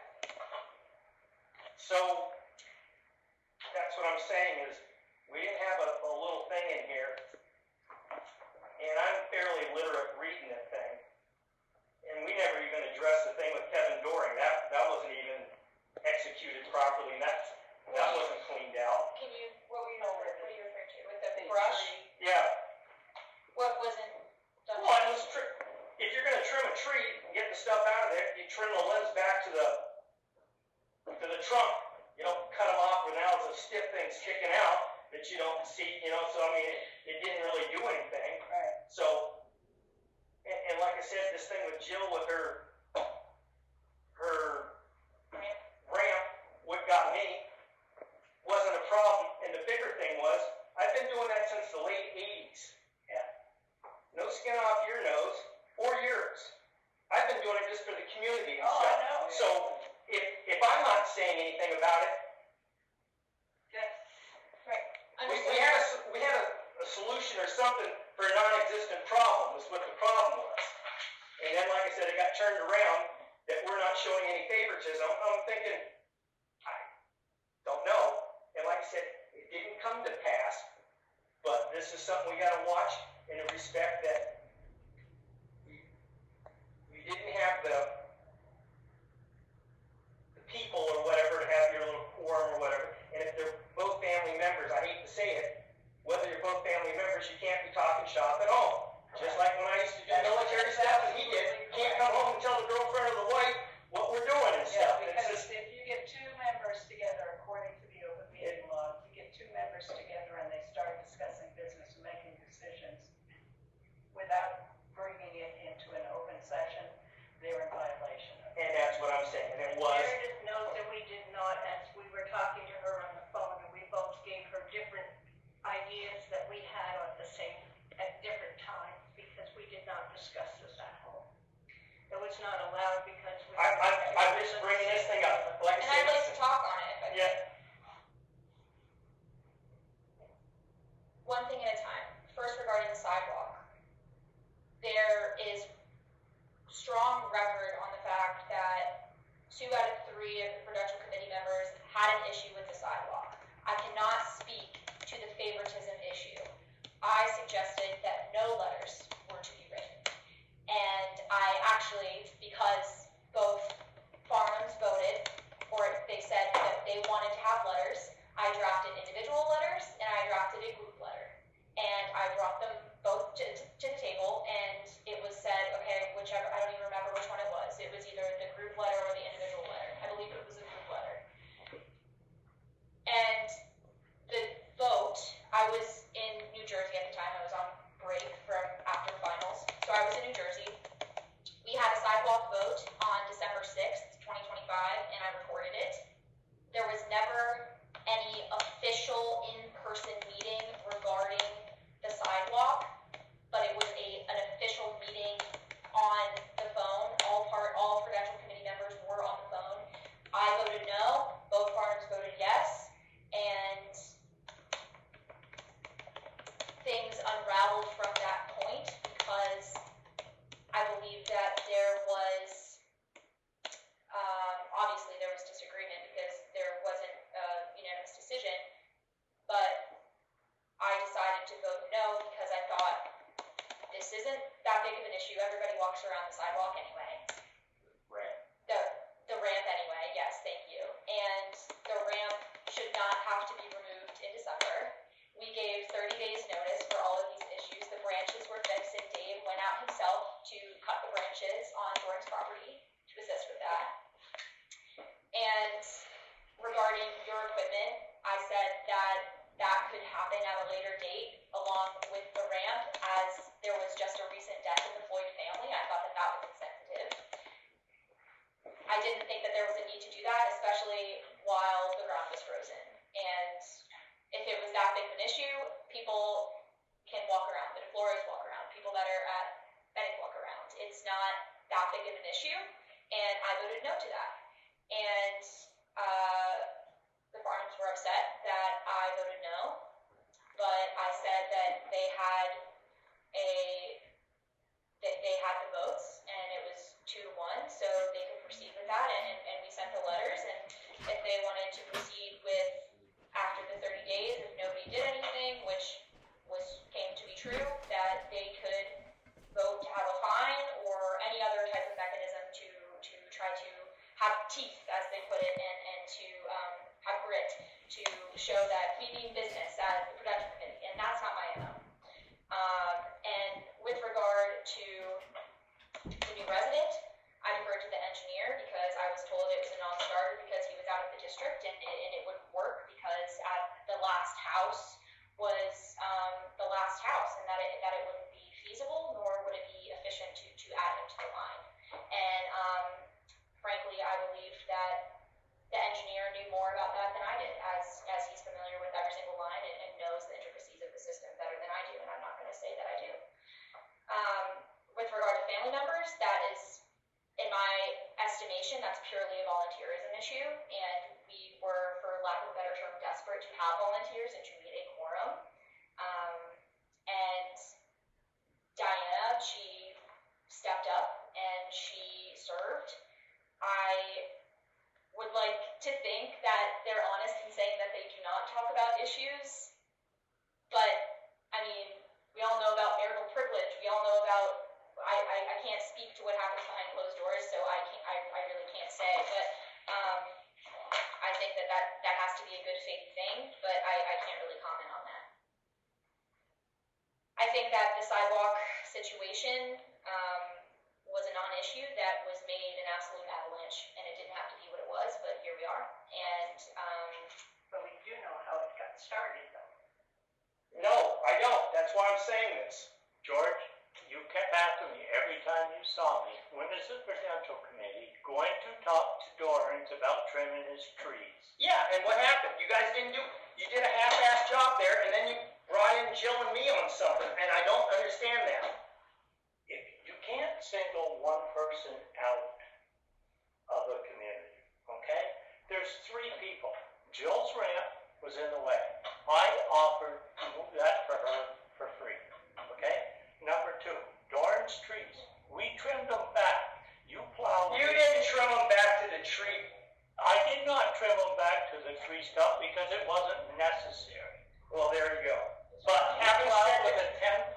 So, that's what I'm saying is, we didn't have a little thing in here, and I'm fairly literate reading that thing, and we never even addressed the thing with Kevin Doring. That wasn't even executed properly, and that wasn't cleaned out. What are you referring to? With the brush? Yeah, What wasn't done? well, it was if you're gonna trim a tree and get the stuff out of there, you trim the limbs back to the trunk. You don't cut them off where now it's a stiff thing sticking out that you don't see, so I mean, it didn't really do anything. Right. So, and like I said, this thing with Jill with her ramp, what got me, wasn't a problem. And the bigger thing was, I've been doing that since the late 80s. Yeah. No skin off your nose or yours. I've been doing it just for the community and Oh, stuff. I know. So if I'm not saying anything about it, Understood. we had a solution or something for a non-existent problem, was what the problem was. And then, like I said, it got turned around that we're not showing any favoritism. I'm thinking, I don't know. And like I said, it didn't come to pass, but this is something we got to watch in the respect that you didn't have the people or whatever to have your little quorum or whatever. And if they're both family members, I hate to say it, whether you're both family members, you can't be talking shop at home. Just like when I used to do military stuff and he did, can't come home and tell the girlfriend or the wife what we're doing and Yeah, stuff. It's because just, if you get two members together, according to the open meeting law, if you get two members together and they start discussing business and making decisions without bringing it into an open session, they're in violation of it. and that's what I'm saying, and it was. Meredith knows that we did not, as we were talking to her on the phone, and we both gave her different ideas that we had at different times, because we did not suggested that no letters were to be written. And I actually, because both farms voted, or they said that they wanted to have letters, I drafted individual letters and I drafted a group letter. And I brought them both to the table, and it was said, okay, whichever, I don't even remember which one it was. It was either the group letter or the individual letter. I believe it was a group letter. And the vote, I was in New Jersey at the time. I was on break from after finals. So I was in New Jersey. We had a sidewalk vote on December 6th, 2025, and I recorded it. There was never any official in-person meeting regarding the sidewalk, but it was an official meeting on the phone. All Prudential Committee members were on the phone. I voted no, both farms voted yes, and things unraveled from that point because I believe that there was, obviously there was disagreement because there wasn't a unanimous decision, but I decided to vote no because I thought this isn't that big of an issue. Everybody walks around the sidewalk anyway. Ramp. The ramp anyway, yes, thank you. And the ramp should not have to be removed in December. We gave 30 days notice for all of these issues. The branches were fixed, and Dave went out himself to cut the branches on Jordan's property to assist with that. And regarding your equipment, I said that could happen at a later date along with the ramp, as there was just a recent death in the Floyd family. I thought that was insensitive. I didn't think that there was a need to do that, especially while the ground was frozen. And if it was that big of an issue, people can walk around. The DeFlores walk around. People that are at Bennett walk around. It's not that big of an issue, and I voted no to that. And the farms were upset that I voted no, but I said that they had the votes, and it was 2-1, so they could proceed with that, and we sent the letters, and if they wanted to proceed with after the 30 days, if nobody did anything, which came to be true, that they could vote to have a fine or any other type of mechanism to try to have teeth, as they put it, and to have grit to show that we mean business as the production committee, and that's not my MO. And with regard to the new resident, I deferred to the engineer because I was told it was a non-starter because he was out of the district, and it wouldn't work because at the last house was the last house, and that it wouldn't be feasible, nor would it be efficient to add him to the line. And frankly, I believe that the engineer knew more about that than I did, as he's familiar with every single line and knows the intricacies of the system better than I do, and I'm not going to say that I do. With regard to family members, that is, in my estimation, that's purely a volunteerism issue, and we were, for lack of a better term, desperate to have volunteers and to meet a quorum. And Diana, she stepped up and she served. I would like to think that they're honest in saying that they do not talk about issues, but I mean, we all know about marital privilege. We all know about, I can't speak to what happens behind closed doors, so I really can't say, but I think that has to be a good faith thing, but I can't really comment on that. I think that the sidewalk situation was a non-issue that was made an absolute avalanche, and it didn't have to be what it was, but here we are. And But we do know how it got started, though. No, I don't. That's why I'm saying this. George, you kept asking me every time you saw me, when is the Prudential Committee going to talk to Dorrance about trimming his trees? Yeah, and what happened? You guys you did a half-assed job there, and then you brought in Jill and me on something, and I don't understand that. If you can't single one person out of a community, okay? There's 3 people. Jill's ramp was in the way. I offered to move that for her for free, okay? Number 2, Dorrance trees. We trimmed them back. You plowed. You didn't trim them back to the tree. I did not trim them back to the tree stump because it wasn't necessary. Well, there you go. But having plowed said with that, a 10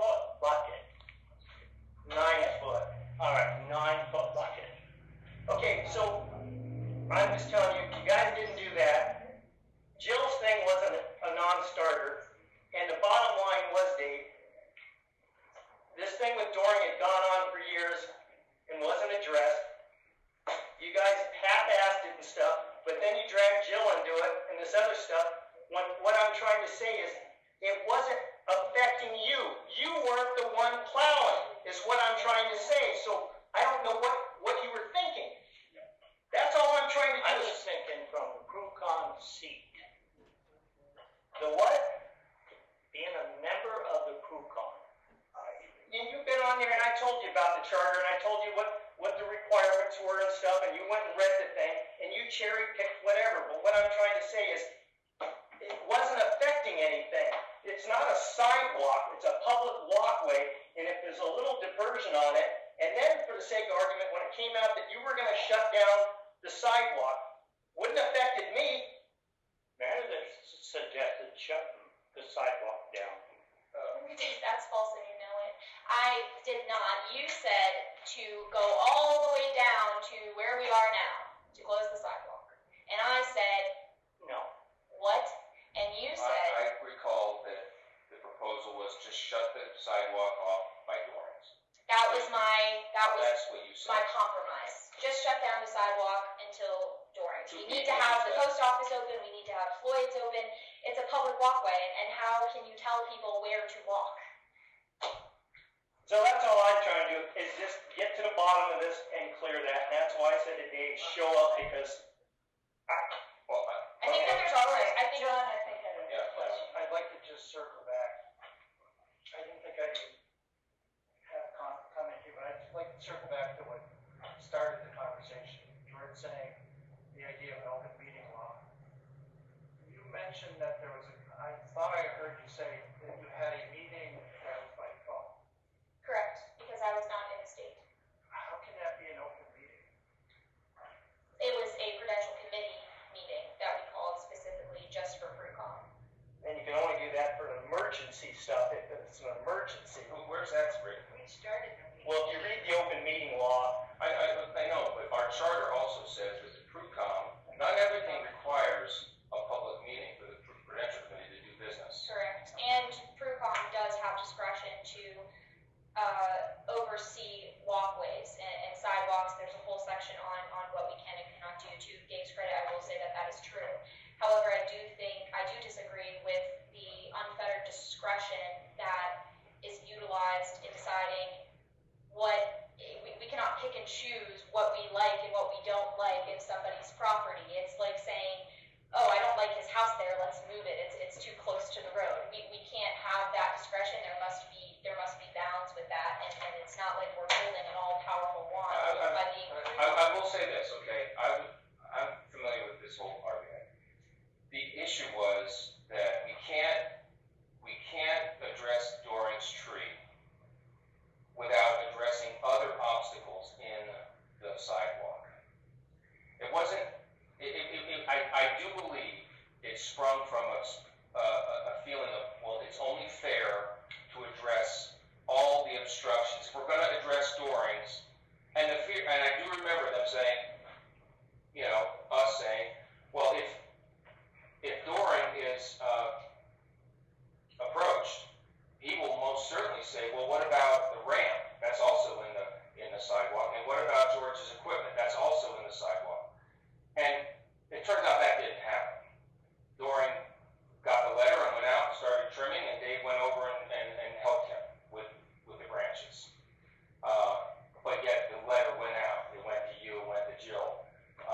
the one plowing, is what I'm trying to say. So I don't know what you were thinking. That's all I'm trying to I do. was thinking from the PrewCon seat. The what? Being a member of the PrewCon. And you've been on there, and I told you about the charter, and I told you what the requirements were and stuff, and you went and read the thing, and you cherry-picked whatever. But what I'm trying to say is, it wasn't affecting anything. It's not a sidewalk, it's a public walkway, and if there's a little diversion on it, and then for the sake of argument, when it came out that you were gonna shut down the sidewalk, wouldn't have affected me. Meredith suggested shutting the sidewalk down. That's false and you know it. I did not. You said to go all the way down to where we are now, to close the sidewalk. And I said, No. what? And you said, I recall that the proposal was just shut the sidewalk off by Dorrance. that was my That's what you said. compromise. Just shut down the sidewalk until Dorrance. We need to people have use the that. post office open, we need to have Floyd's open. It's a public walkway, and how can you tell people where to walk? So that's all I'm trying to do, is just get to the bottom of this and clear that. And that's why I said today, show up, because I think that there's always, I think, John, I think I have Yeah, a question. I'd like to just circle back. I didn't think I'd have comment here, but I'd like to circle back to what started the conversation. George saying the idea of an open meeting law. You mentioned that there was I thought I heard you say that you had a meeting that was by phone. correct, because I was not in the state. How can that be an open meeting? It was a prudential committee meeting that we called specifically just for PrewCon. then you can only do that for emergency stuff if it's an emergency. Where's that written? We started the meeting. Well, if you read the open meeting law, I know, but our charter also says that the PrewCom, not everything requires a public meeting for the Prudential Committee to do business. Correct. And PrewCon does have discretion to oversee walkways and sidewalks. There's a whole section on what we can and cannot do. To Gabe's credit, I will say that is true. However, I do disagree with the unfettered discretion that is utilized in deciding what we cannot pick and choose what we like and what we don't like in somebody's property. It's like saying, oh, I don't like his house there, let's move it. It's too close to the road. We can't have that discretion. There must be bounds with that, and it's not like we're holding an all-powerful wand by being. I will say this, okay? I'm familiar with this whole argument. The issue was that we can't address Doran's tree without addressing other obstacles in the sidewalk. It wasn't. I do believe it sprung from a feeling of, well, it's only fair to address all the obstructions. If we're going to address Doran's, and I do remember them saying, us saying, well, if Doran is approached, he will most certainly say, well, what about the ramp? That's also in the sidewalk. And what about George's equipment? That's also in the sidewalk. And it turns out that didn't happen. Doran got the letter and went out and started trimming, and Dave went over and helped him with the branches. But yet the letter went out. It went to you, it went to Jill.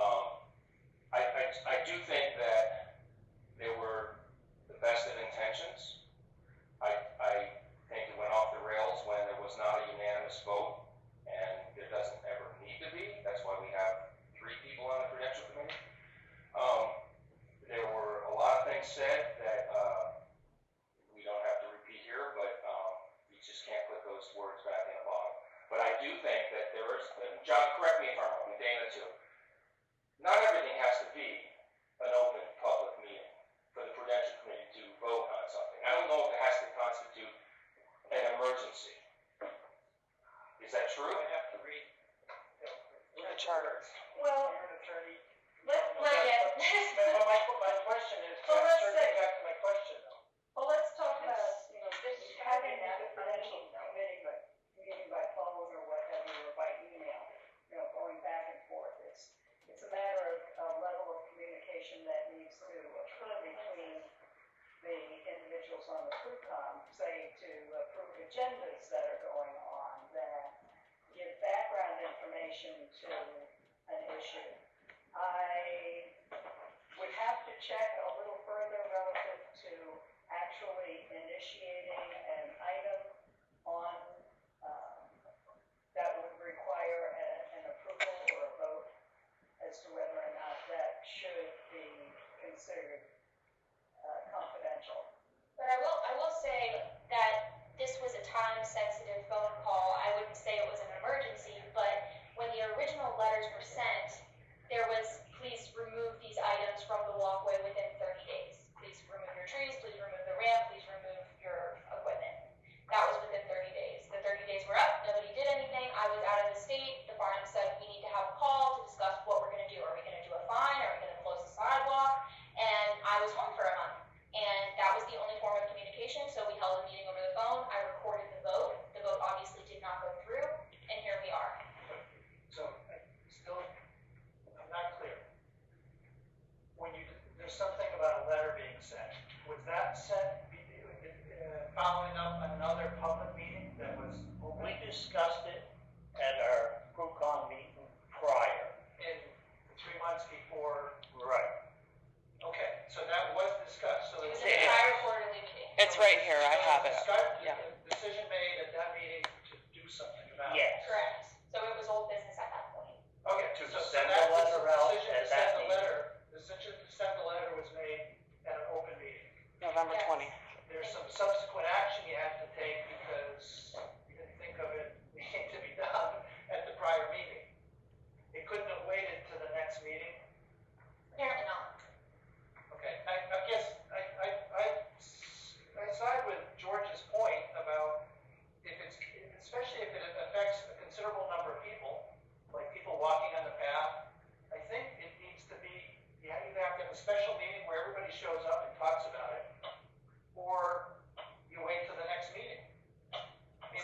I do think that there were the best of intentions. I think it went off the rails when there was not a unanimous vote, and there doesn't ever need to be. That's why we have 3 people on the Prudential Committee. There were a lot of things said that we don't have to repeat here, but you just can't put those words back in a bottle. But I do think that there is, John, correct me if I'm wrong, and Dana too, not everything has to be an open public meeting for the Prudential Committee to vote on something. I don't know if it has to constitute an emergency. Is that true? I have to read The charter. Well, you're an attorney. Not yet. But my question is, Well, let's circling say- back to my question though. well, let's talk about, this having that prudential committee, but meeting by phone or what have you, or by email, going back and forth. It's a matter of level of communication that needs to occur between the individuals on the PrewCom, say, to approve agendas that relation to an issue. I would have to check a little further relative to actually initiating an item on, that would require an approval or a vote as to whether or not that should be considered confidential. But I will say that this was a time-sensitive phone call. I wouldn't say it was an emergency, but when the original letters were sent, there was, please remove these items from the walkway within 30 days. Please remove your trees, please remove the ramp, please remove your equipment. That was within 30 days. The 30 days were up, nobody did anything. I was out of the state. The farm said, we need to have a call to discuss what we're going to do. Are we going to do a fine? Are we going to close the sidewalk? And I was home for a month. And that was the only form of communication, so we held a meeting over the phone. I recorded the vote. The vote obviously did not go through, and here we are. So, I'm not clear. There's something about a letter being sent. Was that sent following up another public meeting that was open? We discussed it at our PRUCON meeting prior. In 3 months before? Right. Okay, so that was discussed, so. It was in the prior quarterly meeting. It's right here, I have it. Yeah. Decision made at that meeting to do something about it. Yes. Correct. So it was old business at that point. Okay, To so send that the was letter the out decision at to that send the meeting. letter, the decision to send the letter was made at an open meeting. November Yes. 20th. There's some subsequent action you had to take because you didn't think of it needing to be done at the prior meeting. It couldn't have waited to the next meeting. Apparently not. Okay, I guess I side with George's point about especially if it affects a considerable number of people, like people walking on the path. I think it needs to be, you either have to have a special meeting where everybody shows up and talks about it, or you wait till the next meeting. I mean,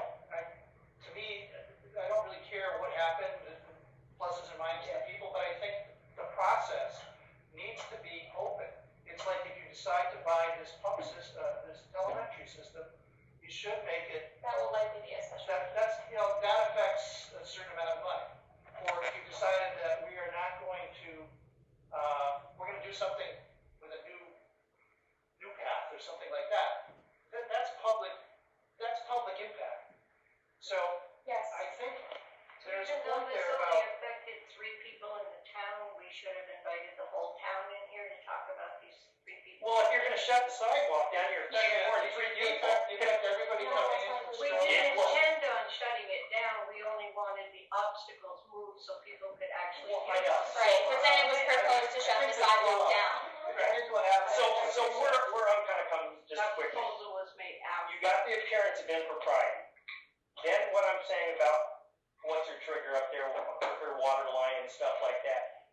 to me, I don't really care what happened, pluses and minuses to people, but I think the process needs to be open. It's like if you decide to buy this pump system, this telemetry system, you should make it, That will likely be a special. that affects a certain amount of money. Or if you decided that we are not going to, we're going to do something with a new path or something like that, that's public impact. So Yes. I think there's a Even though point this there only about, affected 3 people in the town, we should have invited the whole town in here to talk about these 3 people. Well, if you're gonna shut the sidewalk down, you're affecting more than 3 you people. affect everybody coming in from We Stone. didn't well- intend on shutting it down, we only wanted the obstacles moved so people could actually Well, use I know. it. Right, but then it was proposed to shut the sidewalk down. Here's what happened. So where I'm kind of coming, just That quickly. proposal was made out. You got the appearance of impropriety. Then what I'm saying about what's your trigger up there, their water line and stuff like that.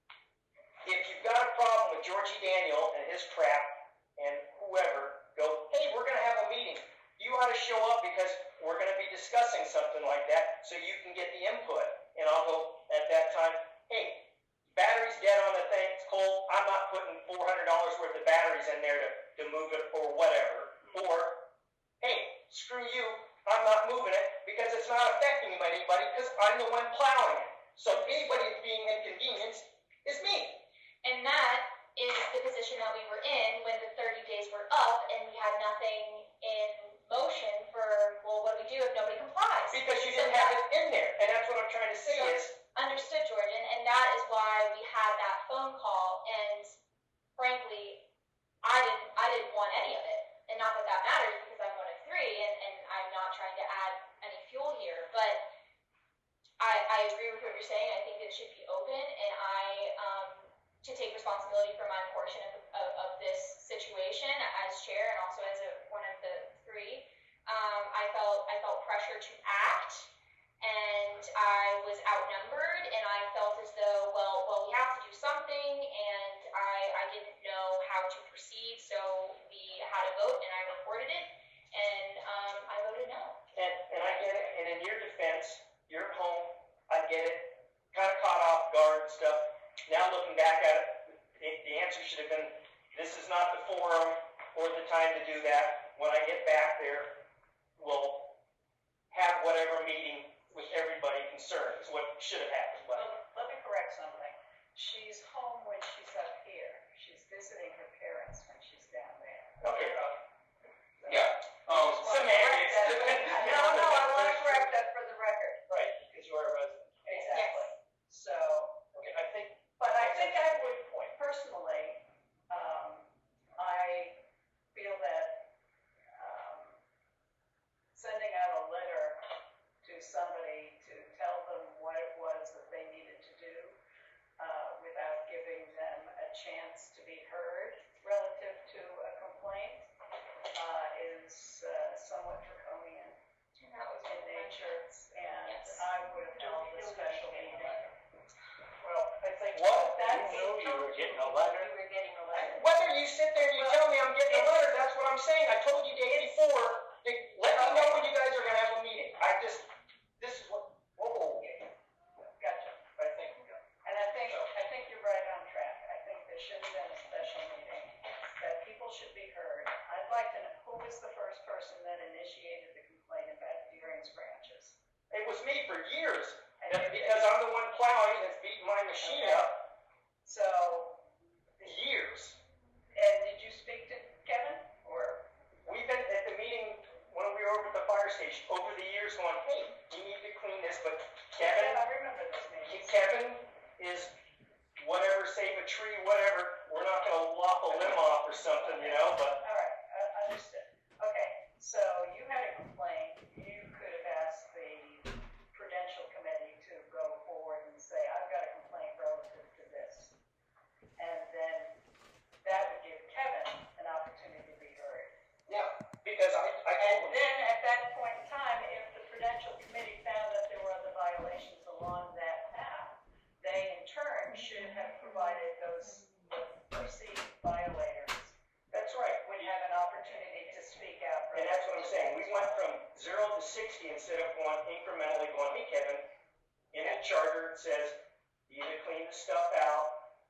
If you've got a problem with Georgie Daniel and his crap and whoever, go, hey, we're gonna have a meeting. You ought to show up because we're gonna be discussing something like that so you can get the input. And I'll go at that time, hey, battery's dead on the thing, it's cold, I'm not putting $400 worth of batteries in there to move it or whatever. Or, hey, screw you, I'm not moving it because it's not affecting anybody because I'm the one plowing it. So anybody that's being inconvenienced is me. And that is the position that we were in when the 30 days were up and we had nothing in motion for, well, what do we do if nobody complies? Because you didn't have it in there. And that's what I'm trying to say is, Understood, Jordan, and that is why we had that phone call, and frankly, I didn't want any of it. And not that that matters because I'm one of 3 and I'm not trying to add any fuel here, but I agree with what you're saying. I think it should be open, and to take responsibility for my portion of this situation as chair and also as one of the 3, I felt pressure to act, and I was outnumbered, and I felt as though, well, we have to do something, and I didn't know how to proceed, so we had a vote, and I recorded it, and I voted no. and I get it, and in your defense, you're at home, I get it, kind of caught off guard and stuff. Now looking back at it, the answer should have been, this is not the forum or the time to do that. When I get back there, we'll have whatever meeting with everybody concerned, is what should have happened, but. Let me correct something. She's home when she's up here. She's visiting her parents when she's down there. Okay. Yeah, Semantics. No, I want to correct that for the record. Right, because you are a resident. Exactly. So, Okay, I think. but I think I would personally, I feel that sending out a letter to somebody to tell them what it was that they needed to do without giving them a chance to be heard relative to a complaint is somewhat draconian And that was in one of my nature, and Yes. I would have held a special meeting. Well, I think. What? You knew you were getting a letter. You were getting a letter. Whether you sit there and you tell me I'm getting a letter, that's what I'm saying. I told you day before, let me know when you guys are gonna have a meeting. This is what, whoa, Gotcha. I think. And I think you're right on track. I think there should have been a special meeting, that people should be heard. I'd like to know, who was the first person that initiated the complaint about Deering's branches? It was me for years, And you did. because I'm the one plowing that's beating my machine Okay. up. So, Years. and did you speak to Kevin, or? We've been at the meeting when we were over at the fire station over the years going, hey, you need to clean this, but Yeah, Kevin, I remember this meeting. Kevin is whatever, save a tree, whatever. We're not gonna lop a limb off or something, you know, but All right, understood. Okay, so you had a complaint, you could have asked the Prudential Committee to go forward and say, I've got a complaint relative to this. And then that would give Kevin an opportunity to be heard. yeah, because I And told him, then at that point in time, if the Prudential Committee found that there were other violations along that path, they in turn should have provided those perceived violators that's right. would have an opportunity to speak out. And that's what I'm saying. We went from 0 to 60 instead of going incrementally going, hey, Kevin, in the charter it says you either clean the stuff out,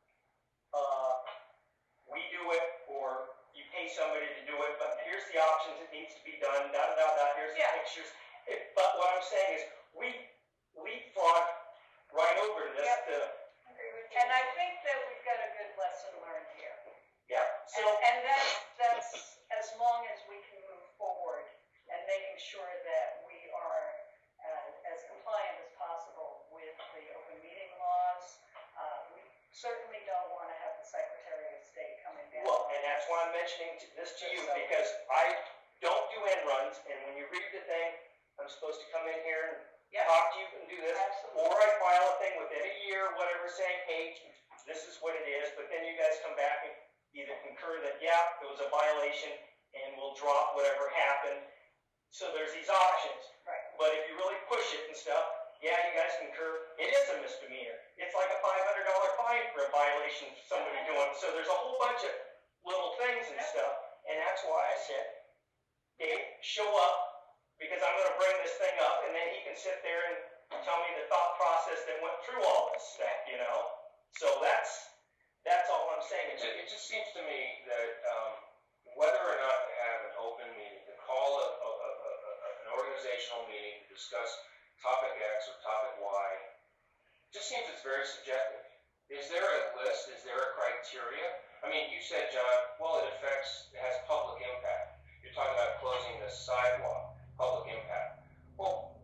we do it, or you pay somebody to do it, but here's the options it needs to be done, here's the Yeah. pictures. But what I'm saying is, we leapfrogged right over to this, Yep. And I think that we've got a good lesson learned here. so, And that's as long as we can move forward and making sure that we are as compliant as possible with the open meeting laws. We certainly don't want to have the Secretary of State coming down. well, and that's why I'm mentioning this to you, because I don't do end runs, and when you read the thing, I'm supposed to come in here and Yep. talk to you and do this, Absolutely. or I file a thing within a year, whatever, saying, hey, this is what it is, but then you guys come back and either concur that, yeah, it was a violation, and we'll drop whatever happened. So there's these options. Right. But if you really push it and stuff, yeah, you guys concur, it is a misdemeanor. It's like a $500 fine for a violation of somebody doing, so there's a whole bunch of little things and stuff, and that's why I said, Dave, show up, because I'm gonna bring this thing up, and then he can sit there and tell me the thought process that went through all this stuff, you know? So that's all I'm saying. it just seems to me that, whether or not to have an open meeting, to call an organizational meeting to discuss topic X or topic Y, just seems it's very subjective. Is there a list? Is there a criteria? I mean, you said, John, well, it has public impact. You're talking about closing the sidewalk, public impact. Well,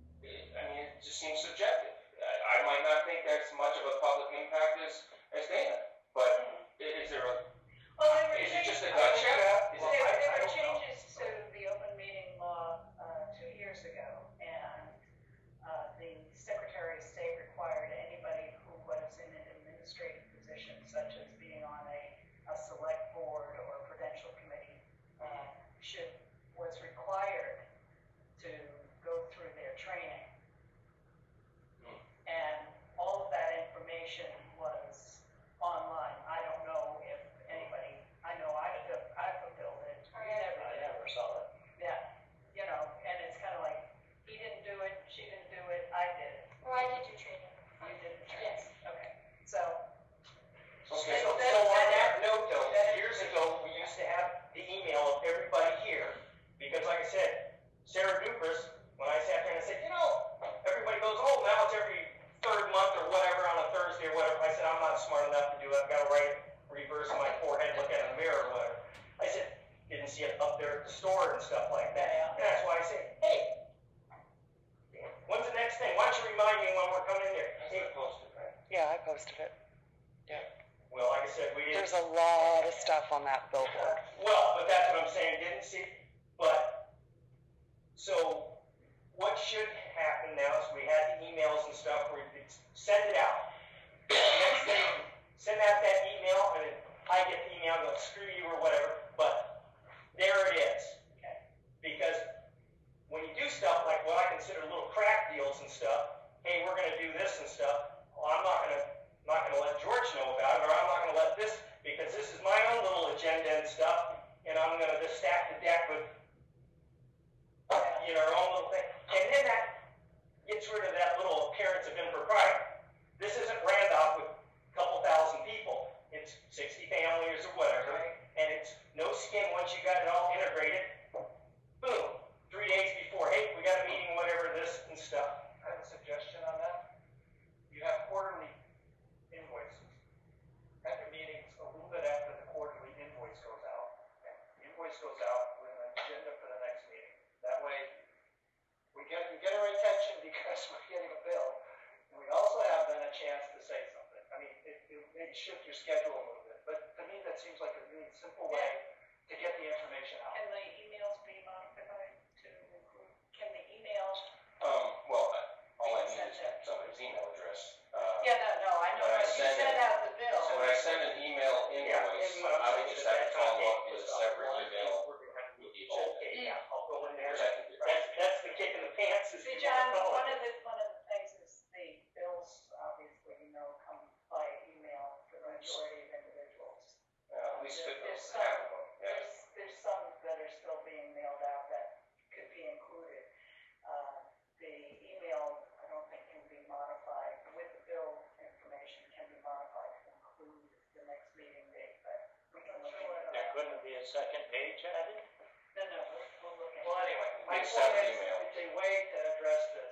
it just seems subjective. I might not think that's much of a public impact as Dana, but is there a, Well, there were is it just a changes- gut check? Is There it- there were don't know. changes to the open meeting law 2 years ago, and the Secretary of State required anybody who was in an administrative position, such as being on a select board or a prudential committee, was required to stuff on that billboard. Well, but that's what I'm saying, didn't see, but, so, what should happen now is we had the emails and stuff, where you send it out. Next day, send out that email, and then I get the email, go, screw you or whatever, but there it is. Because when you do stuff like what I consider little crack deals and stuff, hey, we're gonna do this and stuff, well, I'm not gonna let George know about it, or I'm not gonna let this, because this is my own little agenda and stuff, and I'm gonna just stack the deck with, our own little thing. And then that gets rid of that little appearance of impropriety. This isn't Randolph with a couple thousand people. It's 60 families or whatever, and it's no skin once you got it all integrated. Boom. 3 days before, hey, we got a meeting, whatever, this and stuff. I have a suggestion on that. You have quarterly invoices. Have your meetings a little bit after the quarterly invoice goes out. The invoice goes out with an agenda for the next meeting. That way, we get our attention because we're getting a bill. And we also have then a chance to say something. I mean, it may shift your schedule a little bit, but to me, that seems like a really simple way to get the information out. Can the emails be modified to include, can the emails? Well, all I need is somebody's email address. Yeah, no, I know, when I but you send send it- out the bill. So when I send an email invoice, I would just have to follow up with a separate email with each invoice, Okay, yeah, I'll go in there. which I can do. That's the kick in the pants. Is See, you John, wanna follow one it. of the things is the bills, obviously, come by email for the majority of individuals. At least There's half of them, yeah. There's some that are still being mailed out that could be included. The email, I don't think can be modified with the bill information, can be modified to include the next meeting date, but we can look into There that. couldn't be a second page added? No, we'll look into Well, anyway, it. my Big point separate is, email. it's a way to address this.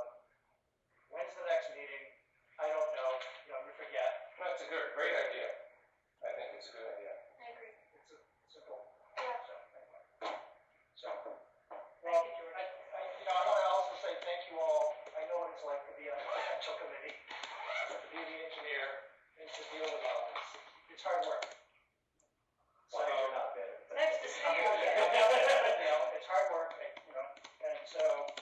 When's the next meeting? I don't know, you forget. That's a great idea. I think it's a good idea. I agree. It's a simple. Yeah. So, Thank you, George. I want to also say thank you all. I know what it's like to be on a financial committee, to be the engineer, and to deal with all this. It's hard work. Glad you're not bitter. Nice to see you again. It's hard work, and so,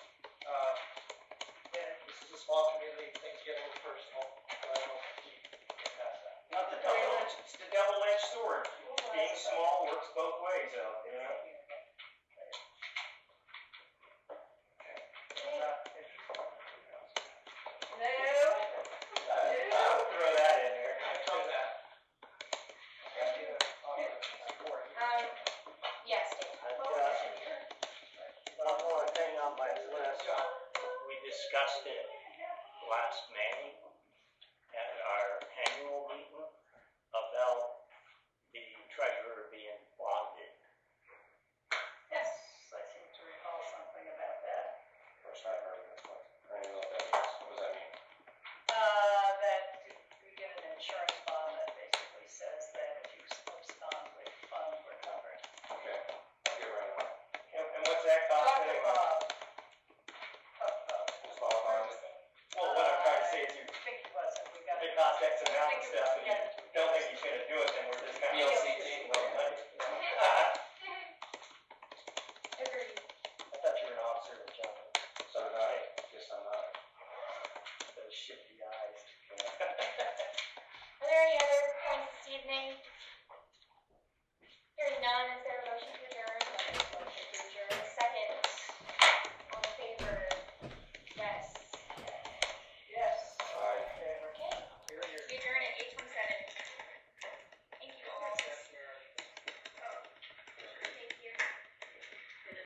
this is a small community, things get a little personal, but I don't keep past that. Not the double-edged, it's the double-edged sword. Being small works both ways out, I'll throw that in there. Yes, Dave. I've got one more thing on my list. We discussed it last May at our annual